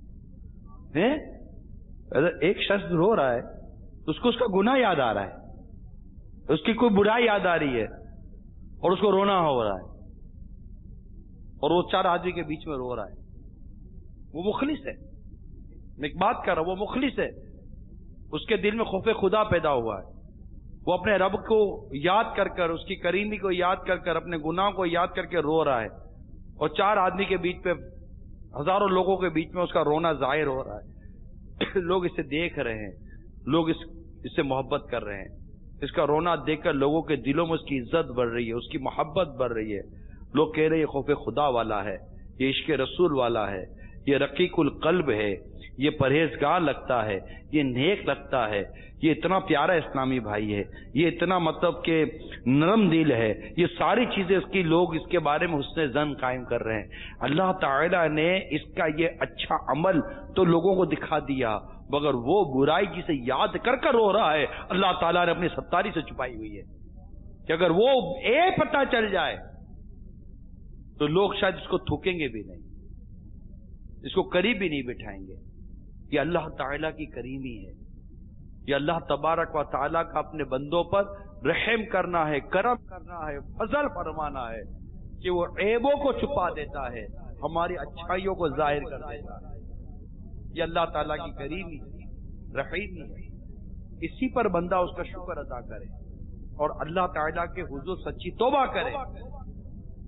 ایک شخص رو رہا ہے تو اس کو اس کا گناہ یاد آ رہا ہے، اس کی کوئی برائی یاد آ رہی ہے اور اس کو رونا ہو رہا ہے، اور وہ چار آدمی کے بیچ میں رو رہا ہے، وہ مخلص ہے، میں ایک بات کر رہا ہوں، وہ مخلص ہے، اس کے دل میں خوف خدا پیدا ہوا ہے، وہ اپنے رب کو یاد کر کر، اس کی کریمی کو یاد کر کر، اپنے گناہ کو یاد کر کے رو رہا ہے، اور چار آدمی کے بیچ پہ، ہزاروں لوگوں کے بیچ میں اس کا رونا ظاہر ہو رہا ہے، لوگ اسے دیکھ رہے ہیں، لوگ اس اس سے محبت کر رہے ہیں، اس کا رونا دیکھ کر لوگوں کے دلوں میں اس کی عزت بڑھ رہی ہے، اس کی محبت بڑھ رہی ہے، لوگ کہہ رہے ہیں یہ خوف خدا والا ہے، یہ عشق رسول والا ہے، یہ رقیق القلب ہے، یہ پرہیزگار لگتا ہے، یہ نیک لگتا ہے، یہ اتنا پیارا اسلامی بھائی ہے، یہ اتنا مطلب کہ نرم دل ہے، یہ ساری چیزیں اس کی لوگ اس کے بارے میں حسن ظن قائم کر رہے ہیں۔ اللہ تعالیٰ نے اس کا یہ اچھا عمل تو لوگوں کو دکھا دیا، مگر وہ برائی جسے یاد کر کر رو رہا ہے اللہ تعالیٰ نے اپنی ستاری سے چھپائی ہوئی ہے، کہ اگر وہ اے پتہ چل جائے تو لوگ شاید اس کو تھوکیں گے بھی نہیں، اس کو قریب بھی نہیں بٹھائیں گے۔ یہ اللہ تعالیٰ کی کریمی ہے، یہ اللہ تبارک و تعالیٰ کا اپنے بندوں پر رحم کرنا ہے، کرم کرنا ہے، فضل فرمانا ہے، کہ وہ عیبوں کو چھپا دیتا ہے، ہماری اچھائیوں کو ظاہر کر دیتا ہے۔ یہ اللہ تعالیٰ کی کریمی ہے، رحیمی ہے، اسی پر بندہ اس کا شکر ادا کرے اور اللہ تعالیٰ کے حضور سچی توبہ کرے،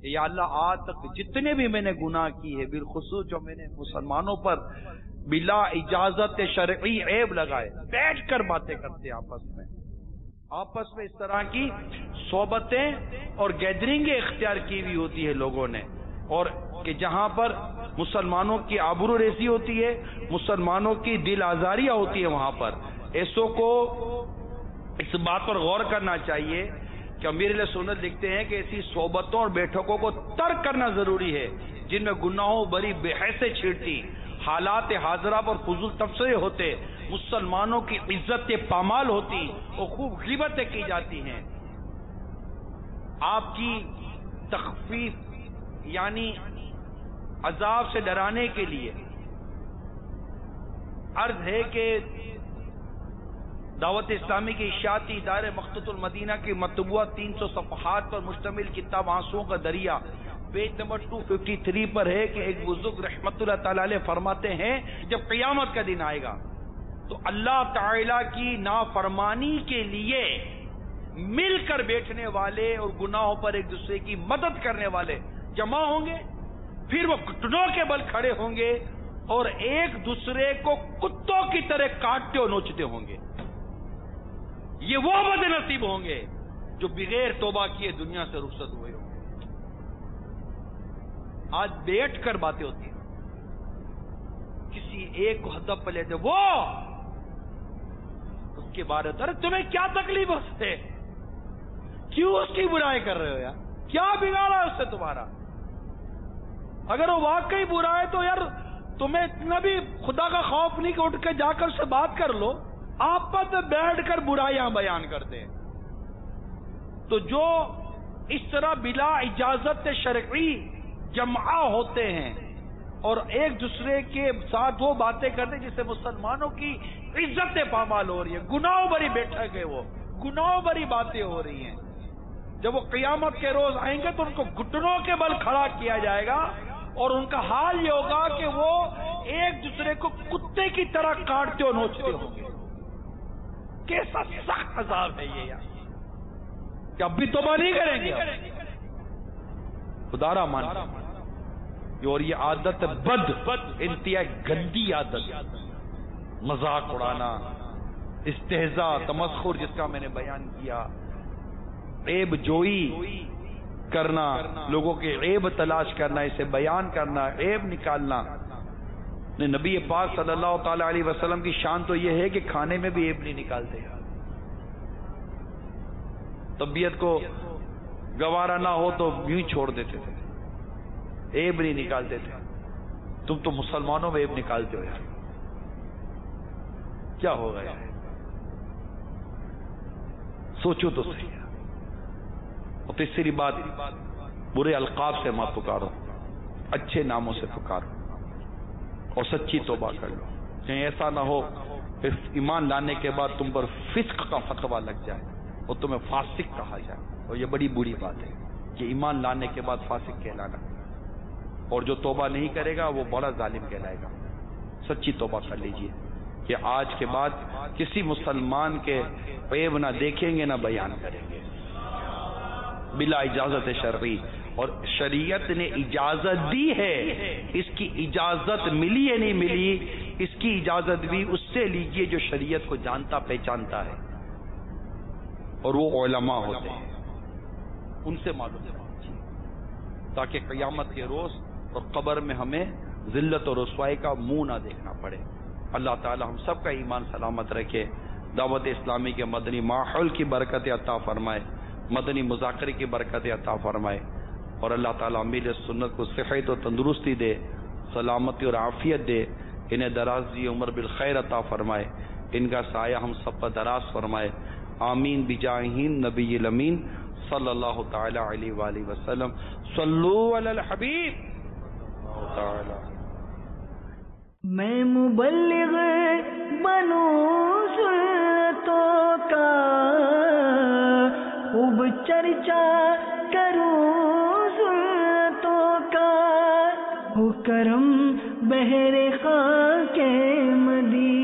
یا اللہ آج تک جتنے بھی میں نے گناہ کی ہے، بالخصوص جو میں نے مسلمانوں پر بلا اجازت شرعی عیب لگائے، بیٹھ کر باتیں کرتے ہیں آپس میں آپس میں اس طرح کی صحبتیں اور گیدرنگیں اختیار کی ہوئی ہوتی ہے لوگوں نے، اور کہ جہاں پر مسلمانوں کی آبرو ریزی ہوتی ہے، مسلمانوں کی دل آزاریاں ہوتی ہے، وہاں پر ایسوں کو اس بات پر غور کرنا چاہیے کہ امیر اہل سنت لکھتے ہیں کہ ایسی صحبتوں اور بیٹھکوں کو ترک کرنا ضروری ہے جن میں گناہوں بری بحثیں چھڑتی، حالات حاضرہ پر فضول تبصرے ہوتے، مسلمانوں کی عزت پامال ہوتی اور خوب غیبتیں کی جاتی ہیں۔ آپ کی تخفیف یعنی عذاب سے ڈرانے کے لیے عرض ہے کہ دعوت اسلامی کے اشاعتی ادارے مخطوط المدینہ کی مطبوعہ تین سو صفحات پر مشتمل کتاب آنسوؤں کا دریا پیج نمبر دو سو تریپن پر ہے کہ ایک بزرگ رحمت اللہ تعالی علیہ فرماتے ہیں جب قیامت کا دن آئے گا تو اللہ تعالی کی نافرمانی کے لیے مل کر بیٹھنے والے اور گناہوں پر ایک دوسرے کی مدد کرنے والے جمع ہوں گے، پھر وہ گھٹنوں کے بل کھڑے ہوں گے اور ایک دوسرے کو کتوں کی طرح کاٹتے اور نوچتے ہوں گے۔ یہ وہ بد نصیب ہوں گے جو بغیر توبہ کیے دنیا سے رخصت ہوئے ہوں گے۔ آج بیٹھ کر باتیں ہوتی ہیں، کسی ایک کو ہدف پہ لیتے وہ اس کے بارے میں، ارے تمہیں کیا تکلیف ہے اس سے؟ کیوں اس کی برائی کر رہے ہو یار؟ کیا بگاڑا ہے اس سے تمہارا؟ اگر وہ واقعی برا ہے تو یار تمہیں اتنا بھی خدا کا خوف نہیں کہ اٹھ کے جا کر اس سے بات کر لو، آپس میں بیٹھ کر برائیاں بیان کرتے ہیں۔ تو جو اس طرح بلا اجازت شرعی جمع ہوتے ہیں اور ایک دوسرے کے ساتھ وہ باتیں کرتے ہیں جس سے مسلمانوں کی عزت پامال ہو رہی ہے، گناہوں بری بیٹھک ہے، وہ گناہوں بری باتیں ہو رہی ہیں، جب وہ قیامت کے روز آئیں گے تو ان کو گھٹنوں کے بل کھڑا کیا جائے گا اور ان کا حال یہ ہوگا کہ وہ ایک دوسرے کو کتے کی طرح کاٹتے اور نوچتے ہوں گے۔ کیسا سخت عذاب ہے یہ یار، کہ اب بھی توبہ نہیں کریں گے؟ خدا را مان، اور یہ عادت بد، انتہائی گندی عادت، مذاق اڑانا، استہزاء، تمسخر جس کا میں نے بیان کیا، عیب جوئی کرنا، لوگوں کے عیب تلاش کرنا، اسے بیان کرنا، عیب نکالنا۔ نبی پاک صلی اللہ تعالی علیہ وسلم کی شان تو یہ ہے کہ کھانے میں بھی عیب نہیں نکالتے، طبیعت کو گوارا نہ ہو تو یوں چھوڑ دیتے تھے، عیب نہیں نکالتے تھے۔ تم تو مسلمانوں میں عیب نکالتے ہو یار، کیا ہو گیا ہے؟ سوچو تو صحیح۔ اور تیسری بات، برے القاب سے مت پکارو، اچھے ناموں سے پکارو اور سچی توبہ کر لو، کہیں ایسا نہ ہو پھر ایمان لانے کے بعد تم پر فسق کا فتویٰ لگ جائے اور تمہیں فاسق کہا جائے، اور یہ بڑی بری بات ہے کہ ایمان لانے کے بعد فاسق کہلانا، اور جو توبہ نہیں کرے گا وہ بڑا ظالم کہلائے گا۔ سچی توبہ کر لیجئے کہ آج کے بعد کسی مسلمان کے عیب نہ دیکھیں گے نہ بیان کریں گے بلا اجازت شرعی، اور شریعت نے اجازت دی ہے، اس کی اجازت ملی ہے نہیں ملی، اس کی اجازت بھی اس سے لیجئے جو شریعت کو جانتا پہچانتا ہے، اور وہ علماء ہوتے ہیں، ان سے معلوم ہے، تاکہ قیامت کے روز اور قبر میں ہمیں ذلت اور رسوائی کا منہ نہ دیکھنا پڑے۔ اللہ تعالی ہم سب کا ایمان سلامت رکھے، دعوت اسلامی کے مدنی ماحول کی برکت عطا فرمائے، مدنی مذاکرے کی برکت عطا فرمائے، اور اللہ تعالیٰ امیر سنت کو صحت و تندرستی دے، سلامتی اور عافیت دے، انہیں درازی عمر بالخیر عطا فرمائے، ان کا سایہ ہم سب پر دراز فرمائے، آمین بجاہ نبی الامین صلی اللہ تعالی علیہ وآلہ وسلم۔ صلو علی الحبیب تعالی۔ میں مبلغ بنوں سنتوں کا، خوب چرچا کروں سنتوں کا، ہو کرم بہر خاک مدینہ۔